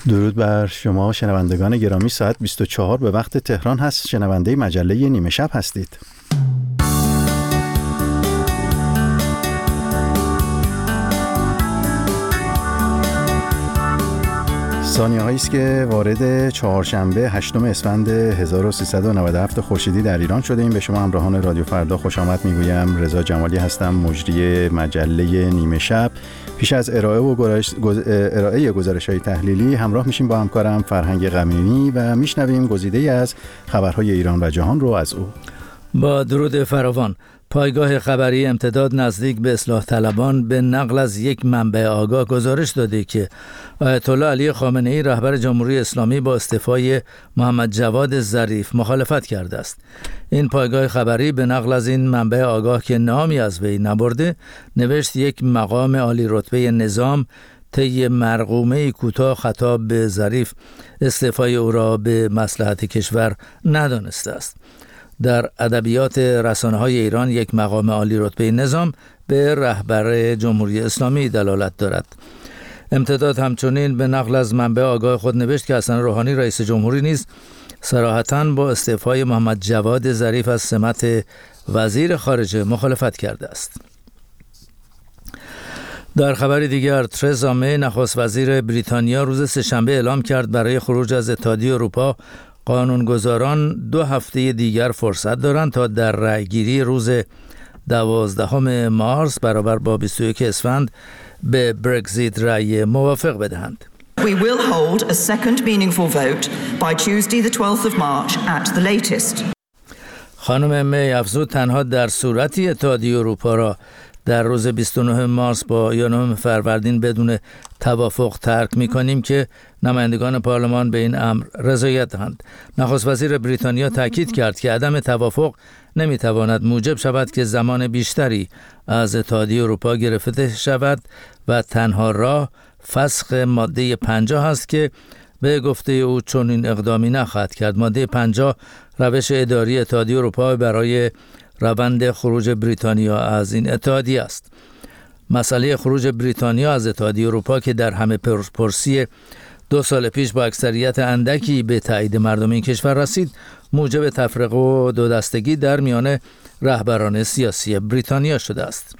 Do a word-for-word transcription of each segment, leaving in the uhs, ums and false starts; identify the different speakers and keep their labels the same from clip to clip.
Speaker 1: درود بر شما شنوندگان گرامی. ساعت بیست و چهار به وقت تهران هست. شنونده مجله نیمه شب هستید. ثانیه هایی است که وارد چهارشنبه هشتم اسفند هزار و سیصد و نود و هفت خورشیدی در ایران شده ایم. به شما همراهان رادیو فردا خوش آمد میگویم. رضا جمالی هستم، مجری مجله نیمه شب. پیش از ارائه و گزارش ارائه گزارش‌های تحلیلی همراه میشیم با همکارم فرهنگ غمینی و میشنویم گزیده‌ای از خبرهای ایران و جهان رو از او.
Speaker 2: با درود فراوان. پایگاه خبری امتداد نزدیک به اصلاح طلبان به نقل از یک منبع آگاه گزارش داده که آیت الله علی خامنه‌ای رهبر جمهوری اسلامی با استعفای محمد جواد ظریف مخالفت کرده است. این پایگاه خبری به نقل از این منبع آگاه که نامی از وی نبرده نوشت یک مقام عالی رتبه نظام طی مرقومه کوتاه خطاب به ظریف استعفای او را به مصلحت کشور ندانسته است. در ادبیات رسانه‌های ایران یک مقام عالی رتبه نظام به رهبر جمهوری اسلامی دلالت دارد. امتداد همچنین به نقل از منبع آگاه خود نوشت که حسن روحانی رئیس جمهوری نیز صراحتاً با استعفای محمد جواد ظریف از سمت وزیر خارجه مخالفت کرده است. در خبر دیگر، ترزا می نخست وزیر بریتانیا روز سه‌شنبه اعلام کرد برای خروج از اتحادیه اروپا قانونگذاران دو هفته دیگر فرصت دارند تا در رأیگیری روز دوازدهم مارس برابر با بیست و یک اسفند به برگزیت رأی موافق بدهند.
Speaker 3: We will hold a second meaningful vote by Tuesday the twelfth of March at the latest.
Speaker 2: خانم می افزود تنها در صورتی اتحادیه اروپا را در روز بیست و نه مارس با یا نهم فروردین بدون توافق ترک می‌کنیم که نمایندگان پارلمان به این امر رضایت دهند. نخست وزیر بریتانیا تاکید کرد که عدم توافق نمی‌تواند موجب شود که زمان بیشتری از اتحادیه اروپا گرفته شود و تنها راه فسخ ماده پنجاه است که به گفته او چون این اقدامی نخواهد کرد. ماده پنجاه روش اداری اتحادیه اروپا برای روند خروج بریتانیا از این اتحادیه است. مسئله خروج بریتانیا از اتحادیه اروپا که در همه پرسی دو سال پیش با اکثریت اندکی به تایید مردم این کشور رسید، موجب تفرقه و دو دستگی در میان رهبران سیاسی بریتانیا شده است.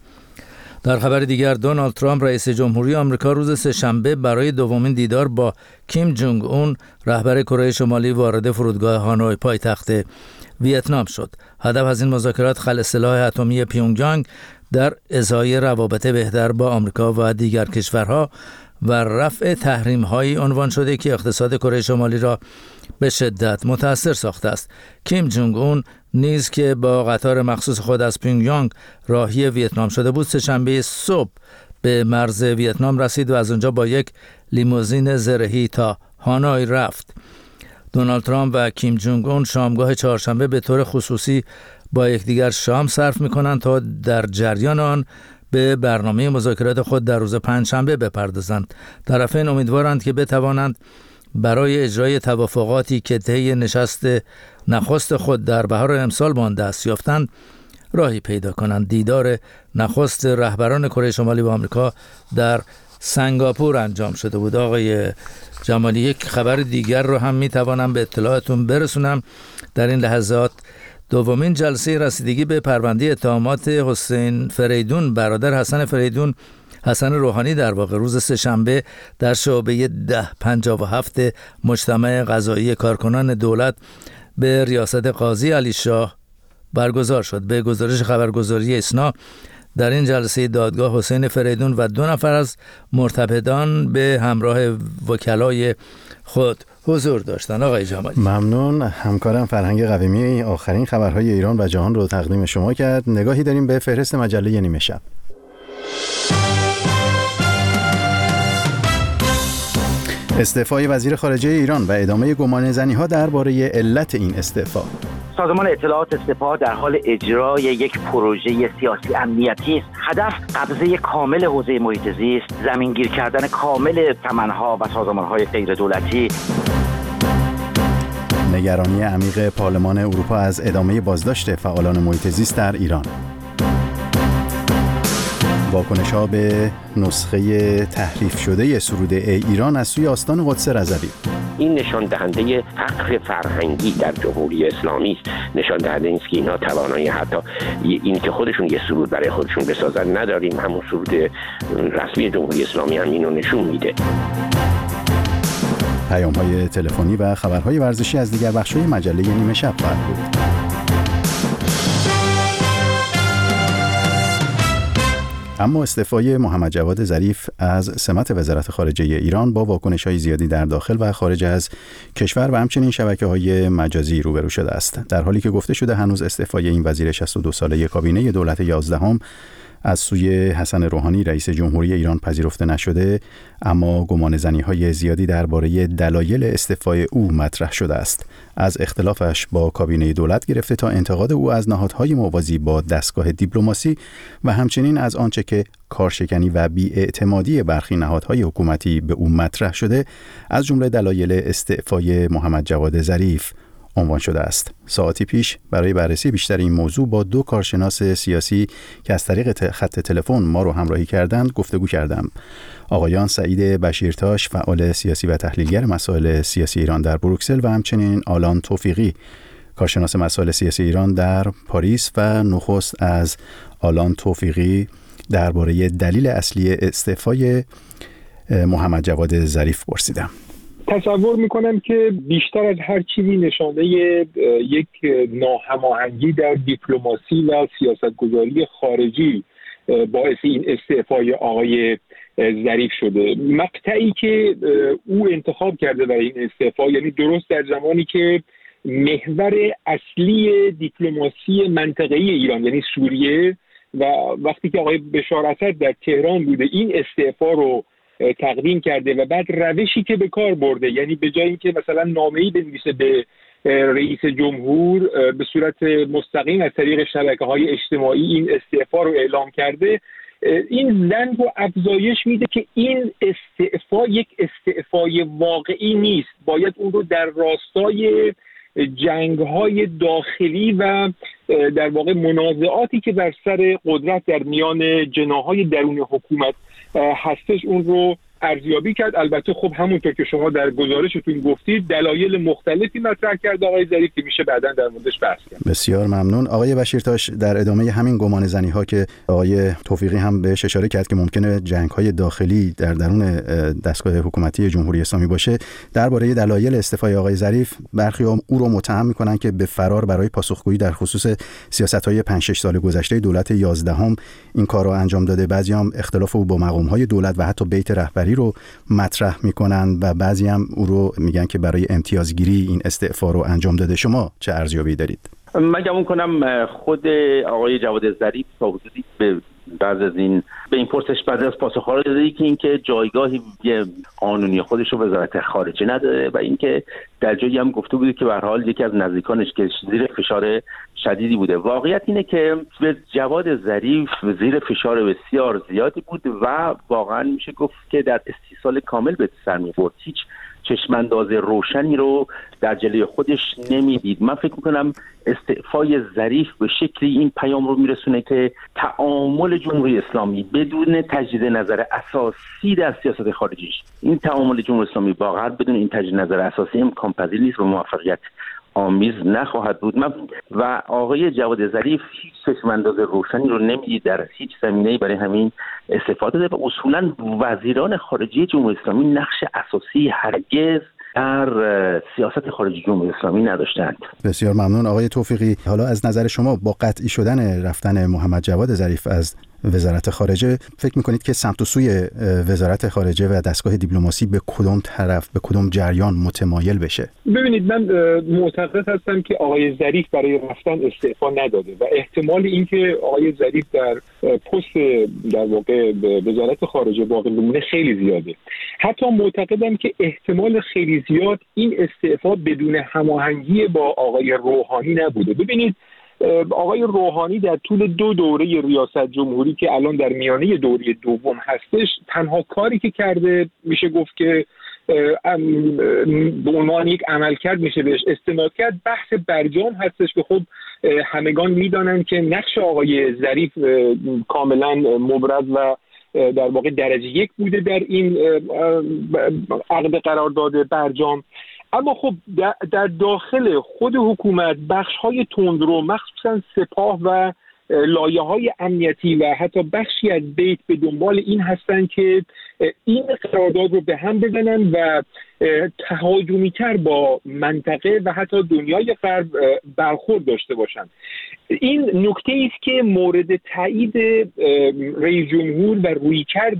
Speaker 2: در خبر دیگر، دونالد ترامپ رئیس جمهوری آمریکا روز سه‌شنبه برای دومین دیدار با کیم جونگ اون رهبر کره شمالی وارد فرودگاه هانوی پایتخت ویتنام شد. هدف از این مذاکرات خلع سلاح اتمی پیونگیانگ در ازای روابط بهتر با آمریکا و دیگر کشورها و رفع تحریم‌هایی عنوان شده که اقتصاد کره شمالی را به شدت متاثر ساخته است. کیم جونگ اون نیز که با قطار مخصوص خود از پیونگیانگ راهی ویتنام شده بود، سه‌شنبه صبح به مرز ویتنام رسید و از آنجا با یک لیموزین زرهی تا هانوی رفت. دونالد ترامپ و کیم جونگ اون شامگاه چهارشنبه به طور خصوصی با یکدیگر شام صرف می‌کنند تا در جریان آن به برنامه مذاکرات خود در روز پنجشنبه بپردازند. طرفین امیدوارند که بتوانند برای اجرای توافقاتی که طی نشست نخست خود در بهار امسال با آن دست یافتند راهی پیدا کنند. دیدار نخست رهبران کره شمالی و آمریکا در سنگاپور انجام شده بود. آقای جمالی، یک خبر دیگر رو هم میتوانم به اطلاعتون برسونم. در این لحظات دومین جلسه رسیدگی به پرونده اتهامات حسین فریدون برادر حسن فریدون حسن روحانی در واقع روز سه‌شنبه در شعبه ده پنجاه و هفت مجتمع قضایی کارکنان دولت به ریاست قاضی علی شاه برگزار شد. به گزارش خبرگزاری اسنا در این جلسه دادگاه حسین فریدون و دو نفر از مرتبطان به همراه وکلای خود حضور داشتن. آقای جمالی،
Speaker 1: ممنون. همکارم فرهنگ قویمی آخرین خبرهای ایران و جهان رو تقدیم شما کرد. نگاهی داریم به فهرست مجله نیمه شب. استعفای وزیر خارجه ایران و ادامه گمانه‌زنی‌ها درباره علت این استعفا.
Speaker 4: سازمان اطلاعات سپاه در حال اجرای یک پروژه سیاسی امنیتی است. هدف قبضه کامل حوزه محیط زیست، زمینگیر کردن کامل سمن‌ها و سازمان‌های غیر دولتی.
Speaker 1: نگرانی عمیق پارلمان اروپا از ادامه بازداشت فعالان محیط زیست در ایران. واکنش‌ها به نسخه تحریف شده سرود ای ایران از سوی آستان قدس رضوی.
Speaker 5: این نشان دهنده فقر فرهنگی در جمهوری اسلامی است. نشان دهنده است که اینا توانایی حتی این که خودشون یه سرود برای خودشون بسازن نداریم. همون سرود رسمی جمهوری اسلامی هم اینو نشون میده.
Speaker 1: پیام‌های تلفنی و خبرهای ورزشی از دیگر بخش‌های مجله نیمه شب خواهد بود. اما استعفای محمد جواد ظریف از سمت وزارت خارجه ایران با واکنش‌های زیادی در داخل و خارج از کشور و همچنین شبکه‌های مجازی روبرو شده است. در حالی که گفته شده هنوز استعفای این وزیر شصت و دو ساله کابینه دولت یازدهم از سوی حسن روحانی رئیس جمهوری ایران پذیرفته نشده، اما گمانه‌زنی‌های زیادی درباره دلایل استعفای او مطرح شده است. از اختلافش با کابینه دولت گرفته تا انتقاد او از نهادهای موازی با دستگاه دیپلماسی و همچنین از آنچه که کارشکنی و بی‌اعتمادی برخی نهادهای حکومتی به او مطرح شده، از جمله دلایل استعفای محمد جواد ظریف عنوان شده است. ساعتی پیش برای بررسی بیشتر این موضوع با دو کارشناس سیاسی که از طریق خط تلفن ما رو همراهی کردند گفتگو کردم. آقایان سعید بشیرتاش، فعال سیاسی و تحلیلگر مسائل سیاسی ایران در بروکسل و همچنین آلان توفیقی، کارشناس مسائل سیاسی ایران در پاریس و نخست از آلان توفیقی درباره دلیل اصلی استعفای محمد جواد ظریف پرسیدم.
Speaker 6: تصور میکنم که بیشتر از هر چیزی نشانه یک ناهماهنگی در دیپلماسی و سیاستگذاری خارجی باعث این استعفای آقای ظریف شده. مقطعی که او انتخاب کرده برای این استعفا، یعنی درست در زمانی که محور اصلی دیپلماسی منطقه‌ای ایران یعنی سوریه و وقتی که آقای بشار اسد در تهران بوده این استعفا رو تقدیم کرده و بعد روشی که به کار برده، یعنی به جای اینکه مثلا نامه‌ای بنویسه به رئیس جمهور به صورت مستقیم از طریق شبکه‌های اجتماعی این استعفا رو اعلام کرده، این زن رو افزایش میده که این استعفا یک استعفای واقعی نیست، باید اون رو در راستای جنگ‌های داخلی و در واقع منازعاتی که بر سر قدرت در میان جناح‌های درون حکومت هستش اون رو ارزیابی کرد. البته خب همونطور که شما در گزارشتون گفتید دلایل مختلفی مطرح کرد آقای ظریف که میشه بعداً در موردش بحث کرد.
Speaker 1: بسیار ممنون. آقای بشیرتاش، در ادامه همین گمانه‌زنی‌ها که آقای توفیقی هم بهش اشاره کرد که ممکنه جنگ‌های داخلی در درون دستگاه حکومتی جمهوری اسلامی باشه، درباره دلایل استعفای آقای ظریف برخی او رو متهم می‌کنن که به فرار برای پاسخگویی در خصوص سیاست‌های پنج شش سال گذشته دولت یازدهم این کار رو انجام داده. بعضی‌ها اختلاف او با مقام‌های دولت و حتی بیت رهبری رو مطرح میکنن و بعضی هم او رو میگن که برای امتیازگیری این استعفا رو انجام داده. شما چه ارزیابی دارید؟
Speaker 5: من گمان کنم خود آقای جواد ظریف تا حدودی به بعض از این به این پرسش بعد از پاسخ داده که اینکه جایگاهی قانونی خودش رو وزارت خارجه نداره و اینکه در جایی هم گفته بوده که به هر حال یکی از نزدیکانش که زیر فشار شدیدی بوده. واقعیت اینه که جواد ظریف زیر فشار بسیار زیادی بود و واقعا میشه گفت که در استیصال کامل به سر می‌برد. هیچ چشمانداز روشنی رو در جلوی خودش نمیدید. من فکر میکنم استعفای ظریف به شکلی این پیام رو میرسونه که تعامل جمهوری اسلامی بدون تجدید نظر اساسی در سیاست خارجیش، این تعامل جمهوری اسلامی واقعا بدون این تجدید نظر اساسی امکان پذیر نیست و موفقیت آمیز نخواهد بود. من و آقای جواد ظریف هیچ چشم‌انداز روشنی رو نمیدید در هیچ زمینه‌ای برای همین استفاده داده و اصولاً وزیران خارجه جمهوری اسلامی نقش اساسی هرگز در سیاست خارجی جمهوری اسلامی نداشتند.
Speaker 1: بسیار ممنون. آقای توفیقی، حالا از نظر شما با قطعی شدن رفتن محمد جواد ظریف از وزارت خارجه فکر میکنید که سمت و سوی وزارت خارجه و دستگاه دیپلماسی به کدام طرف، به کدام جریان متمایل بشه؟
Speaker 6: ببینید، من معتقد هستم که آقای ظریف برای رفتن استعفا نداده و احتمال اینکه آقای ظریف در پست در واقع وزارت خارجه باقی بمونه خیلی زیاده. حتی معتقدم که احتمال خیلی زیاد این استعفا بدون هماهنگی با آقای روحانی نبوده. ببینید، آقای روحانی در طول دو دوره ریاست جمهوری که الان در میانه دوره دوم هستش، تنها کاری که کرده میشه گفت که به عنوان یک عملکرد میشه بهش استناد کرد، بحث برجام هستش که خب همگان میدانند که نقش آقای ظریف کاملا مبرز و در واقع درجه یک بوده در این عقد قرارداد برجام. اما خب در داخل خود حکومت بخش‌های تندرو مخصوصا سپاه و لایه‌های امنیتی و حتی بخشی از بیت به دنبال این هستند که این قرارداد رو به هم بزنن و تهاجمی‌تر با منطقه و حتی دنیای غرب برخورد داشته باشند. این نکته است که مورد تایید رئیس جمهور و رویکرد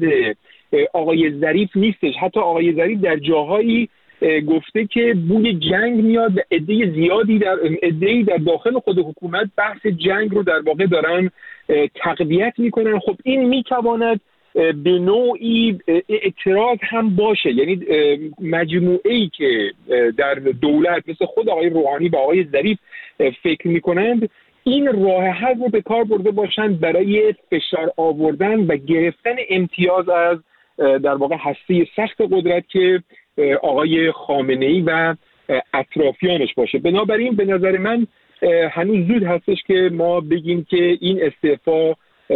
Speaker 6: آقای ظریف نیستش. حتی آقای ظریف در جاهایی گفته که بوی جنگ میاد و عده زیادی در عده‌ای در داخل خود حکومت بحث جنگ رو در واقع دارن تقویت میکنن. خب این میتواند به نوعی اعتراض هم باشه، یعنی مجموعه‌ای که در دولت مثل خود آقای روحانی و آقای ظریف فکر میکنند این راه حل رو به کار برده باشند برای فشار آوردن و گرفتن امتیاز از در واقع هسته سخت قدرت که آقای خامنه‌ای و اطرافیانش باشه. بنابراین به نظر من هنوز زود هستش که ما بگیم که این استعفا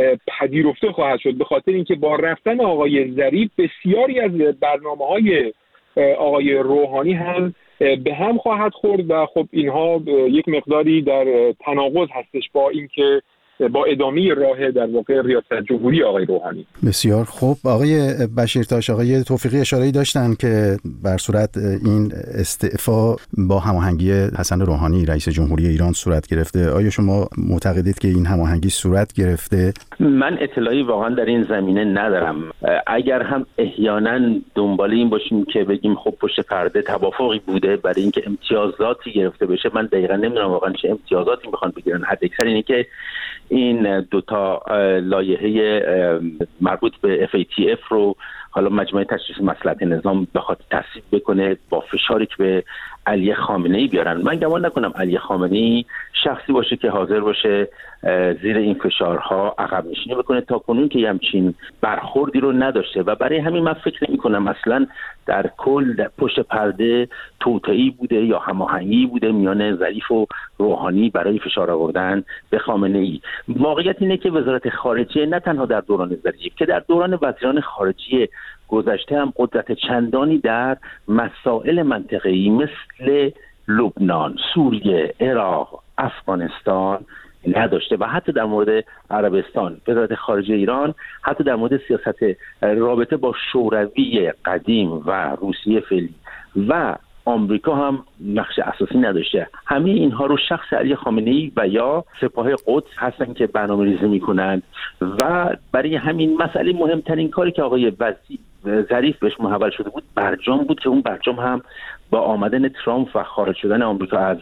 Speaker 6: پذیرفته خواهد شد، به خاطر اینکه با رفتن آقای ظریف بسیاری از برنامه‌های آقای روحانی هم به هم خواهد خورد و خب اینها یک مقداری در تناقض هستش با اینکه با ادامه راه در واقع ریاست جمهوری آقای روحانی.
Speaker 1: بسیار خوب. آقای بشیرتاش، آقای توفیقی اشاره‌ای داشتن که بر صورت این استعفا با هماهنگی حسن روحانی رئیس جمهوری ایران صورت گرفته. آیا شما معتقدید که این هماهنگی صورت گرفته؟
Speaker 5: من اطلاعی واقعا در این زمینه ندارم. اگر هم احیانا دنبال این باشیم که بگیم خب پشت پرده توافقی بوده برای اینکه امتیازاتی گرفته بشه، من دقیقاً نمیدونم واقعا چه امتیازاتی میخوان بگیرن. حد اکثر اینه که این دوتا لایحه مربوط به اف ای تی اف رو حالا مجمع تشریف مصلحت نظام بخواد تصویب بکنه با فشاری که به علی خامنه‌ای بیارن. من گمان نکنم علی خامنه‌ای شخصی باشه که حاضر باشه زیر این فشارها عقب نشینی بکنه. تا کنون که همچین برخوردی رو نداشته و برای همین من فکر نمی‌کنم اصلا در کل در پشت پرده توطئه‌ای بوده یا هماهنگی بوده میان ظریف و روحانی برای فشار آوردن به خامنه‌ای. واقعیت اینه که وزارت خارجه نه تنها در دوران ظریف که در دوران وزیران خارجه گذشته هم قدرت چندانی در مسائل منطقه‌ای مثل لبنان، سوریه، عراق، افغانستان نداشته و حتی در مورد عربستان وزارت خارجه ایران حتی در مورد سیاست رابطه با شوروی قدیم و روسیه فعلی و آمریکا هم نقش اساسی نداشته. همه اینها رو شخص علی خامنه‌ای و یا سپاه قدس هستن که برنامه‌ریزی میکنن و برای همین مسئله مهمترین کاری که آقای وزیر ظریف بهش محول شده بود برجام بود که اون برجام هم با آمدن ترامپ و خارج شدن آمریکا از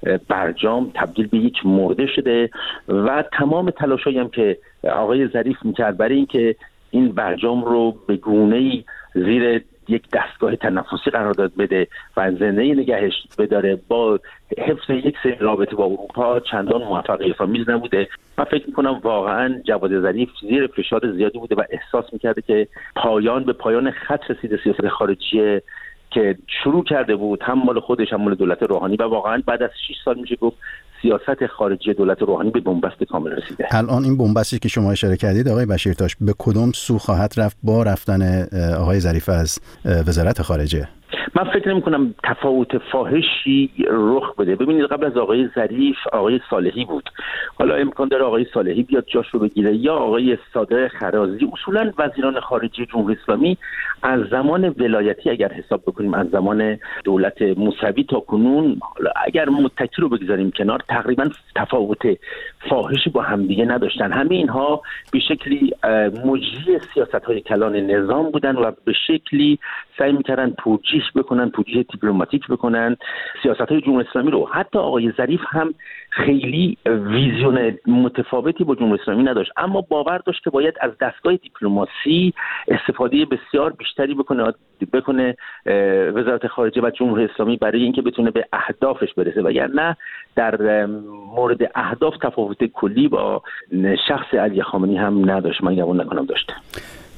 Speaker 5: برجام تبدیل به یک مرده شده و تمام تلاشایی هم که آقای ظریف میکرد برای اینکه این برجام رو به گونه‌ای زیر یک دستگاه تنفسی قرار داد بده و زنده نگهش بداره با حفظ یک سری رابطه با اروپا چندان موفقیت آمیز نبوده. من فکر میکنم واقعا جواد ظریف زیر فشار زیادی بوده و احساس میکرده که پایان به پایان خط رسیده سیاست خارجی که شروع کرده بود، هم مال خودش هم مال دولت روحانی، و واقعا بعد از شش سال میشه گفت سیاست خارجی دولت روحانی به بنبست کامل رسیده.
Speaker 1: الان این بنبستی که شما اشاره کردید آقای بشیرتاش به کدوم سو خواهد رفت با رفتن آقای ظریف از وزارت خارجه؟
Speaker 5: من فکر نمی کنم تفاوت فاحشی رخ بده. ببینید قبل از آقای ظریف آقای صالحی بود، حالا امکان داره آقای صالحی بیاد جاش رو بگیره یا آقای صادق خرازی. اصولا وزیران خارجه جمهوری اسلامی از زمان ولایتی اگر حساب بکنیم از زمان دولت موسوی تا کنون، اگر متکی رو بگذاریم کنار، تقریبا تفاوت فاحشی با همدیگه نداشتن. همه اینها به شکلی مجری سیاست‌های کلان نظام بودن و به شکلی سعی می‌کردن توجیه بکنن، توجیه دیپلماتیک بکنن سیاست‌های جمهوری اسلامی رو. حتی آقای ظریف هم خیلی ویژن متفاوتی با جمهوری اسلامی نداشت، اما باور داشت که باید از دستگاه دیپلماسی استفاده بسیار بیشتری بکنه بکنه وزارت خارجه و جمهوری اسلامی برای اینکه بتونه به اهدافش برسه، وگرنه در مورد اهداف تفاوت کلی با شخص علی خامنه‌ای هم نداشت. من گمان نکنم داشته.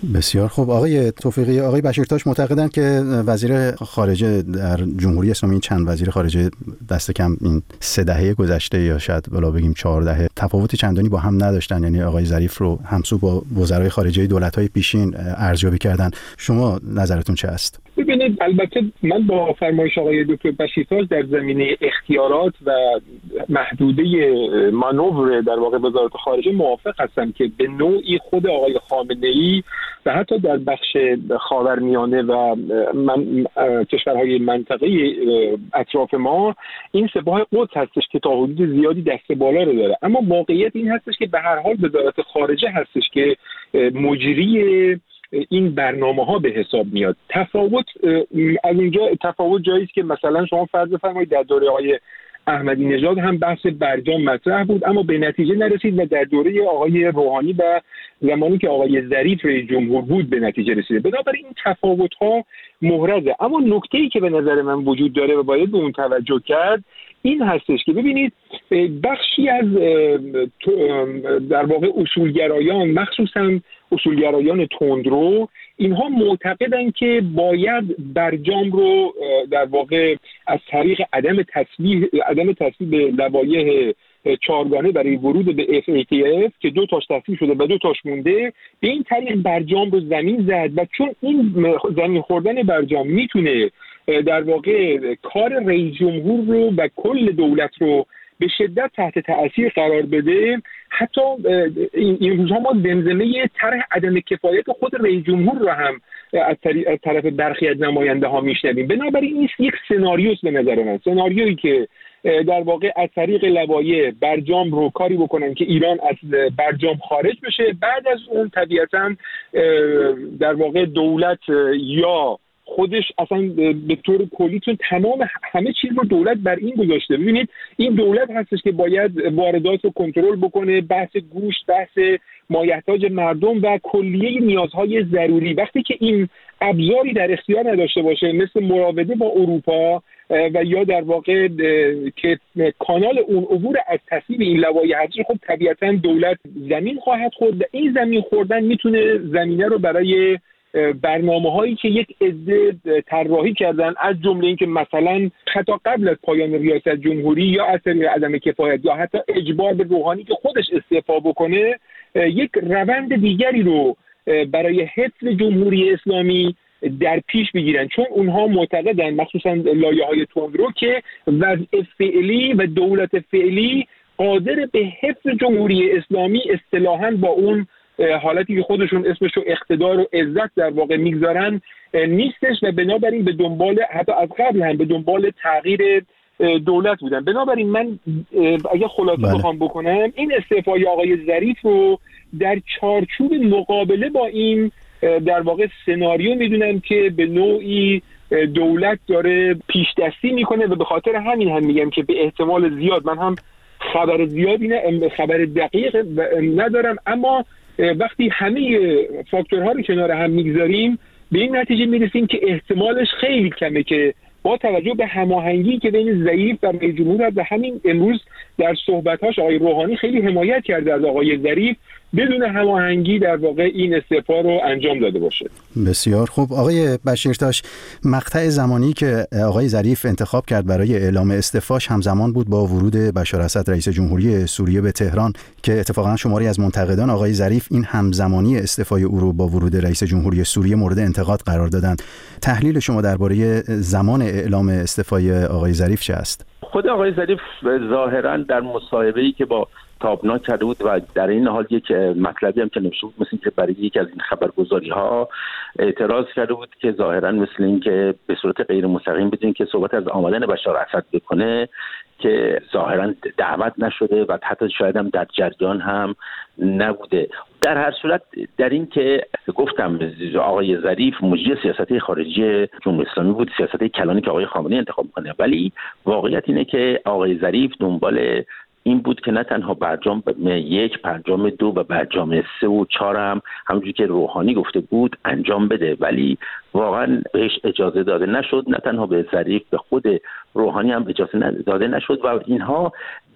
Speaker 1: بسیار خوب. آقای توفیقی، آقای بشیرتاش معتقدند که وزیر خارجه در جمهوری اسلامی، چند وزیر خارجه دست کم این سه دهه گذشته یا شاید بالا بگیم چهار دهه تفاوت چندانی با هم نداشتن، یعنی آقای ظریف رو همسو با وزرای خارجه دولت‌های پیشین ارزیابی کردن. شما نظرتون چه است؟
Speaker 6: ببینید، البته من با فرمایش آقای دکتر بشیرتاج در زمینه اختیارات و محدوده مانور در واقع وزارت خارجه موافق هستم که به نوعی خود آقای خامنه‌ای و حتی در بخش خاورمیانه و من کشورهای منطقه اطراف ما این سپاه قدس هستش که تا حدود زیادی دست بالا رو داره، اما واقعیت این هستش که به هر حال وزارت خارجه هستش که مجری این برنامه ها به حساب میاد. تفاوت از اونجا تفاوت جایی است که مثلا شما فرض بفرمایید در دوره آقای احمدی نژاد هم بحث برجام مطرح بود اما به نتیجه نرسید و در دوره آقای روحانی و زمانی که آقای ظریف رئیس جمهور بود به نتیجه رسیده. بنابراین این تفاوت ها محرزه، اما نکته‌ای که به نظر من وجود داره و باید به اون توجه کرد این هستش که ببینید بخشی از در واقع اصولگرایان، مخصوصا اصولگرایان تندرو، اینها معتقدن که باید برجام رو در واقع از طریق عدم تصویب عدم تصویب لوایح چهارگانه برای ورود به اف ای تی اف که دو تاش تصویب شده و دو تاش مونده، به این طریق برجام رو زمین زد و چون این زمین خوردن برجام میتونه در واقع کار رئیس جمهور رو و کل دولت رو به شدت تحت تأثیر قرار بده، حتی این روزها ما زمزمه طرح عدم کفایت خود رئیس جمهور رو هم از طرف برخی از نماینده ها میشنویم. بنابراین این یک سناریوست به نظر من، سناریویی که در واقع از طریق لوایح برجام رو کاری بکنن که ایران از برجام خارج بشه، بعد از اون طبیعتاً در واقع دولت یا خودش اصلا به طور کلی، چون تمام همه چیز رو دولت بر این گذاشته. ببینید این دولت هستش که باید واردات رو کنترل بکنه، بحث گوشت، بحث مایحتاج مردم و کلیه نیازهای ضروری. وقتی که این ابزاری در اختیار نداشته باشه مثل مراوده با اروپا و یا در واقع که کانال اون عبور از تصویب این لوایح هستش، خب طبیعتاً دولت زمین خواهد خورد و این زمین خوردن میتونه زمینه رو برای برنامه هایی که یک عده طراحی کردن، از جمله اینکه مثلا حتی قبل از پایان ریاست جمهوری یا از طریق عدم کفایت یا حتی اجبار به روحانی که خودش استعفا بکنه، یک روند دیگری رو برای حفظ جمهوری اسلامی در پیش بگیرن، چون اونها معتقدن مخصوصا لایه‌های تندرو که وضع فعلی و دولت فعلی قادر به حفظ جمهوری اسلامی اصطلاحاً با اون حالتی که خودشون اسمش رو اقتدار و عزت در واقع میگذارن نیستش و بنابراین به دنبال، حتی از قبل هم به دنبال تغییر دولت بودن. بنابراین من اگه خلاصه
Speaker 1: بله.
Speaker 6: بخوام بکنم، این استعفای آقای ظریف رو در چارچوب مقابله با این در واقع سناریو میدونم که به نوعی دولت داره پیش دستی میکنه و به خاطر همین هم میگم که به احتمال زیاد، من هم خبر زیادی نه خبر دقیق ندارم، اما وقتی همه فاکتورها رو کنار هم میگذاریم به این نتیجه میرسیم که احتمالش خیلی کمه که با توجه به هماهنگی که بین ظریف و رئیس جمهور و همین امروز در صحبت‌هاش آقای روحانی خیلی حمایت کرده از آقای ظریف، بدون هماهنگی در واقع این استعفا رو انجام داده باشه.
Speaker 1: بسیار خوب. آقای بشیرتاش، مقطع زمانی که آقای ظریف انتخاب کرد برای اعلام استعفاش همزمان بود با ورود بشار اسد رئیس جمهوری سوریه به تهران که اتفاقا شماری از منتقدان آقای ظریف این همزمانی استعفای او رو با ورود رئیس جمهوری سوریه مورد انتقاد قرار دادند. تحلیل شما درباره زمان اعلام استعفای آقای ظریف چه است؟
Speaker 5: خود آقای ظریف ظاهرا در مصاحبه‌ای که با تابنا کرده بود و در این حال یک مطلبی هم که نوشته بود، مثل که برای یکی از این خبرگزاری‌ها اعتراض کرده بود که ظاهرا مثل این که به صورت غیر مستقیم بدون که صحبت از آمدن بشار اسد بکنه که ظاهرا دعوت نشده و حتی شاید هم در جریان هم نبوده. در هر صورت در این که گفتم آقای ظریف مجری سیاست خارجی جمهوری اسلامی بود، سیاست کلانی که آقای خامنه‌ای انتخاب کنه، ولی واقعیت اینه که آقای ظریف دنبال این بود که نه تنها برجام یک، برجام دو و برجام سه و چهار هم همونجوری که روحانی گفته بود انجام بده، ولی واقعا بهش اجازه داده نشد. نه تنها به ظریف، به خود روحانی هم اجازه داده نشد و اینها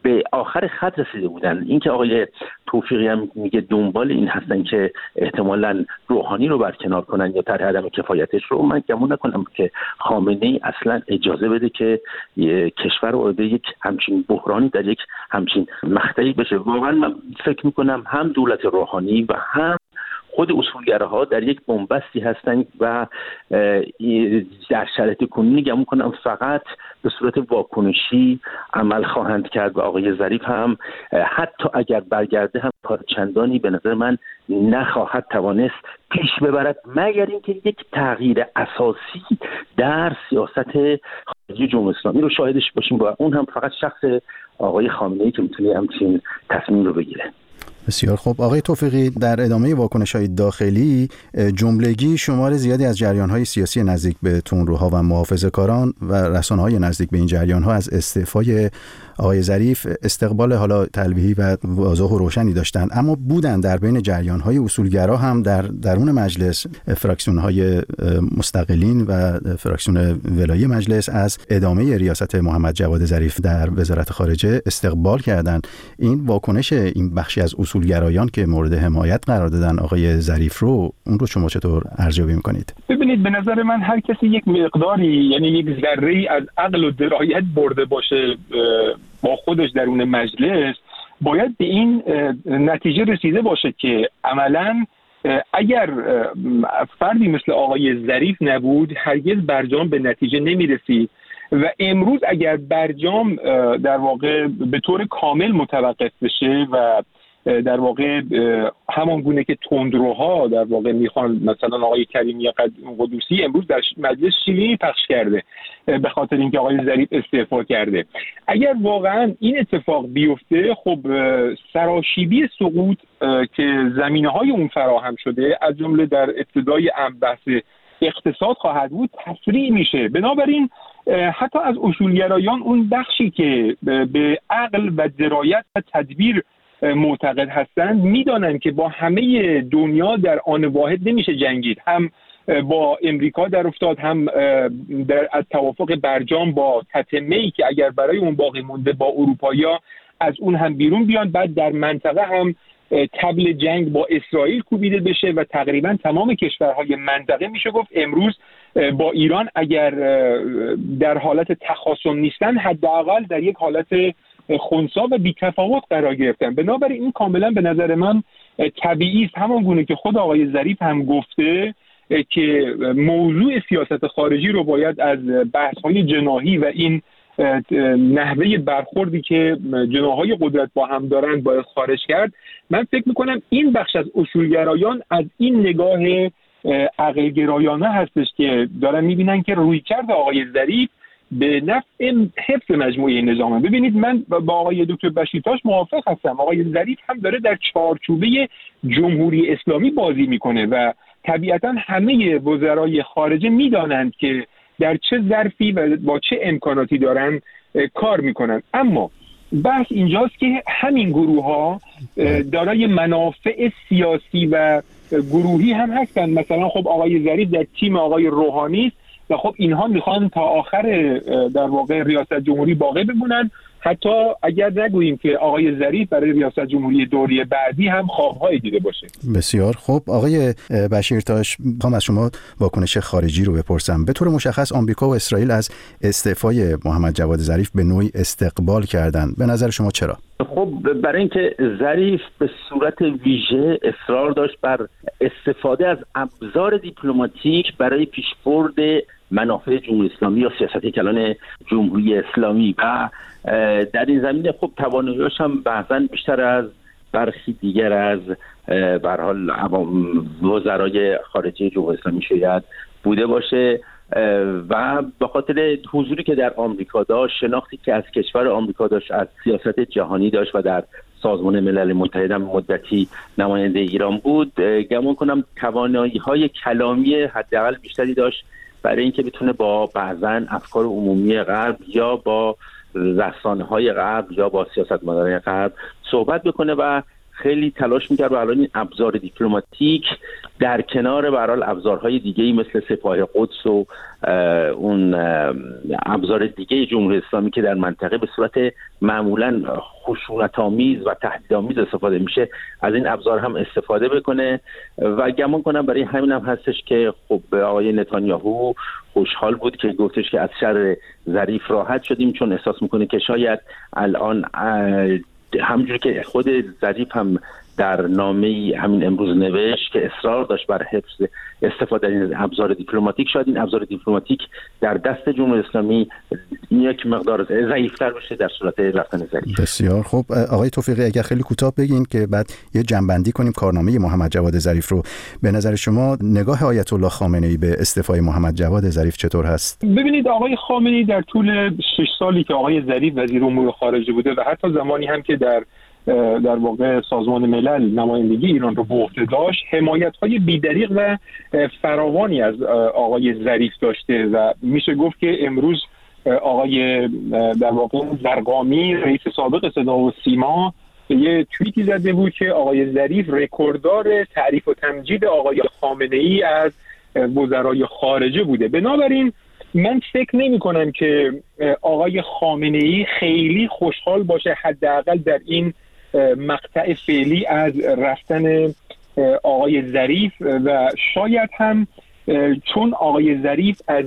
Speaker 5: به آخر خط رسیده بودن. اینکه آقای توفیقی هم میگه دنبال این هستن که احتمالاً روحانی رو برکنار کنن یا طرح عدم کفایتش رو، من گمون نکنم که خامنه‌ای اصلا اجازه بده که کشور وارد یک همچین بحرانی در یک همچین مقطعی بشه. واقعا من فکر میکنم هم دولت روحانی و هم خود اصولگراها در یک بنبستی هستند و در شرایط کنونی گمون کنم فقط به صورت واکنشی عمل خواهند کرد و آقای ظریف هم حتی اگر برگرده هم کار چندانی به نظر من نخواهد توانست پیش ببرد، مگر اینکه یک تغییر اساسی در سیاست خارجی جمهوری اسلامی رو شاهدش باشیم و اون هم فقط شخص آقای خامنه‌ای که میتونه همچین تصمیم رو بگیره.
Speaker 1: بسیار خوب. آقای توفیقی، در ادامه واکنش‌های داخلی جملگی شمار زیادی از جریان‌های سیاسی نزدیک به تندروها و محافظه‌کاران و رسانه‌های نزدیک به این جریان‌ها از استعفای آقای ظریف استقبال حالا تلویحی و واضح و روشنی داشتند، اما بودن در بین جریان‌های اصولگرا هم در درون مجلس فراکسیون‌های مستقلین و فراکسیون ولایی مجلس از ادامه ریاست محمد جواد ظریف در وزارت خارجه استقبال کردند. این واکنش این بخشی از اصولگرایان که مورد حمایت قرار دادن آقای ظریف رو، اون رو شما چطور ارزیابی می‌کنید؟
Speaker 6: ببینید، به نظر من هر کسی یک مقداری، یعنی یک ذره‌ای از عقل و درایت برده باشه با خودش درون مجلس، باید به این نتیجه رسیده باشه که عملاً اگر فردی مثل آقای ظریف نبود هرگز برجام به نتیجه نمی‌رسید و امروز اگر برجام در واقع به طور کامل متوقف بشه و در واقع همان گونه که تندروها در واقع میخوان، مثلا آقای کریمی قدوسی امروز در مجلس شیرینی پخش کرده به خاطر اینکه آقای ظریف استعفا کرده، اگر واقعا این اتفاق بیفته، خب سراشیبی سقوط که زمینه‌های اون فراهم شده از جمله در ابتدای بحث اقتصاد خواهد بود تسریع میشه. بنابراین حتی از اصولگرایان اون بخشی که به عقل و درایت و تدبیر معتقد هستند میدانند که با همه دنیا در آن واحد نمیشه جنگید، هم با امریکا در افتاد، هم در از توافق برجام با تتمه‌ای که اگر برای اون باقی مونده با اروپایی‌ها از اون هم بیرون بیان، بعد در منطقه هم طبل جنگ با اسرائیل کوبیده بشه و تقریبا تمام کشورهای منطقه میشه گفت امروز با ایران اگر در حالت تخاصم نیستن حداقل در یک حالت خنثی و بی‌تفاوت قرار گرفتن. بنابراین این کاملا به نظر من طبیعی است، همان گونه که خود آقای ظریف هم گفته که موضوع سیاست خارجی رو باید از بحث‌های جناحی و این نحوه برخوردی که جناح‌های قدرت با هم دارند باید خارج کرد. من فکر میکنم این بخش از اصولگرایان از این نگاه عقل گرایانه هستش که دارن میبینن که رویکرد آقای ظریف به نفع حفظ مجموعه نظامه. ببینید، من با آقای دکتر بشیرتاش موافق هستم. آقای ظریف هم داره در چارچوبه جمهوری اسلامی بازی میکنه و طبیعتا همه وزرای خارجه میدانند که در چه ظرفی و با چه امکاناتی دارن کار میکنن. اما بحث اینجاست که همین گروه ها دارای منافع سیاسی و گروهی هم هستن. مثلا خب آقای ظریف در تیم آقای روحانی است و خب اینها میخوان تا آخر در واقع ریاست جمهوری باقی بمونن، حتی اگر نگوییم که آقای ظریف برای ریاست جمهوری دوره بعدی هم خواب‌هایی دیده باشه.
Speaker 1: بسیار خوب. آقای بشیرتاش، میخوام از شما واکنش خارجی رو بپرسم. به طور مشخص آمریکا و اسرائیل از استعفای محمد جواد ظریف به نوعی استقبال کردن. به نظر شما چرا؟
Speaker 5: خب برای اینکه ظریف به صورت ویژه اصرار داشت بر استفاده از ابزار دیپلماتیک برای پیشبرد منافع جمهوری اسلامی یا سیاست کلان جمهوری اسلامی و در این زمینه خب توانایی‌اش هم بعضاً بیشتر از برخی دیگر از به هر حال وزرای خارجه جمهوری اسلامی شاید بوده باشه و به خاطر حضوری که در آمریکا داشت، شناختی که از کشور آمریکا داشت، از سیاست جهانی داشت و در سازمان ملل متحد هم مدتی نماینده ایران بود، گمان کنم توانایی‌های کلامی حداقل بیشتری داشت برای اینکه بتونه با بعضاً افکار عمومی غرب یا با رسانه‌های غرب یا با سیاستمداران غرب صحبت بکنه و خیلی تلاش میکرد و الان این ابزار دیپلماتیک در کنار به هر حال ابزارهای دیگه‌ای مثل سپاه قدس و اون ابزار دیگه جمهوری اسلامی که در منطقه به صورت معمولاً خشونت‌آمیز و تهدیدآمیز استفاده میشه، از این ابزار هم استفاده بکنه و گمان کنم برای همین هم هستش که خب آقای نتانیاهو خوشحال بود که گفتش که از شر ظریف راحت شدیم، چون احساس میکنه که شاید الان همونجوری که خود ظریف هم در نامه‌ای همین امروز نوشت که اصرار داشت بر حفظ استفاده از ابزار دیپلماتیک، شاید این ابزار دیپلماتیک در دست جمهوری اسلامی یک مقدار ضعیف‌تر بشه در صورت رفتن ظریف.
Speaker 1: بسیار خوب آقای توفیقی، اگر خیلی کوتاه بگین که بعد یه جنبندی کنیم کارنامه محمد جواد ظریف رو. به نظر شما نگاه آیت الله خامنه‌ای به استعفای محمد جواد ظریف چطور هست؟
Speaker 6: ببینید آقای خامنه‌ای در طول شش سالی که آقای ظریف وزیر امور خارجه بوده و حتی زمانی هم که در در واقع سازمان ملل نمایندگی ایران رو به عهده داشت، حمایت‌های بی‌دریغ و فراوانی از آقای ظریف داشته و میشه گفت که امروز آقای در واقع زرقامی رئیس سابق صدا و سیما یه توییتی زده بود که آقای ظریف رکورددار تعریف و تمجید آقای خامنه‌ای از وزرای خارجه بوده. بنابراین من فکر نمی کنم که آقای خامنه‌ای خیلی خوشحال باشه حداقل در این مقطع فعلی از رفتن آقای ظریف و شاید هم چون آقای ظریف از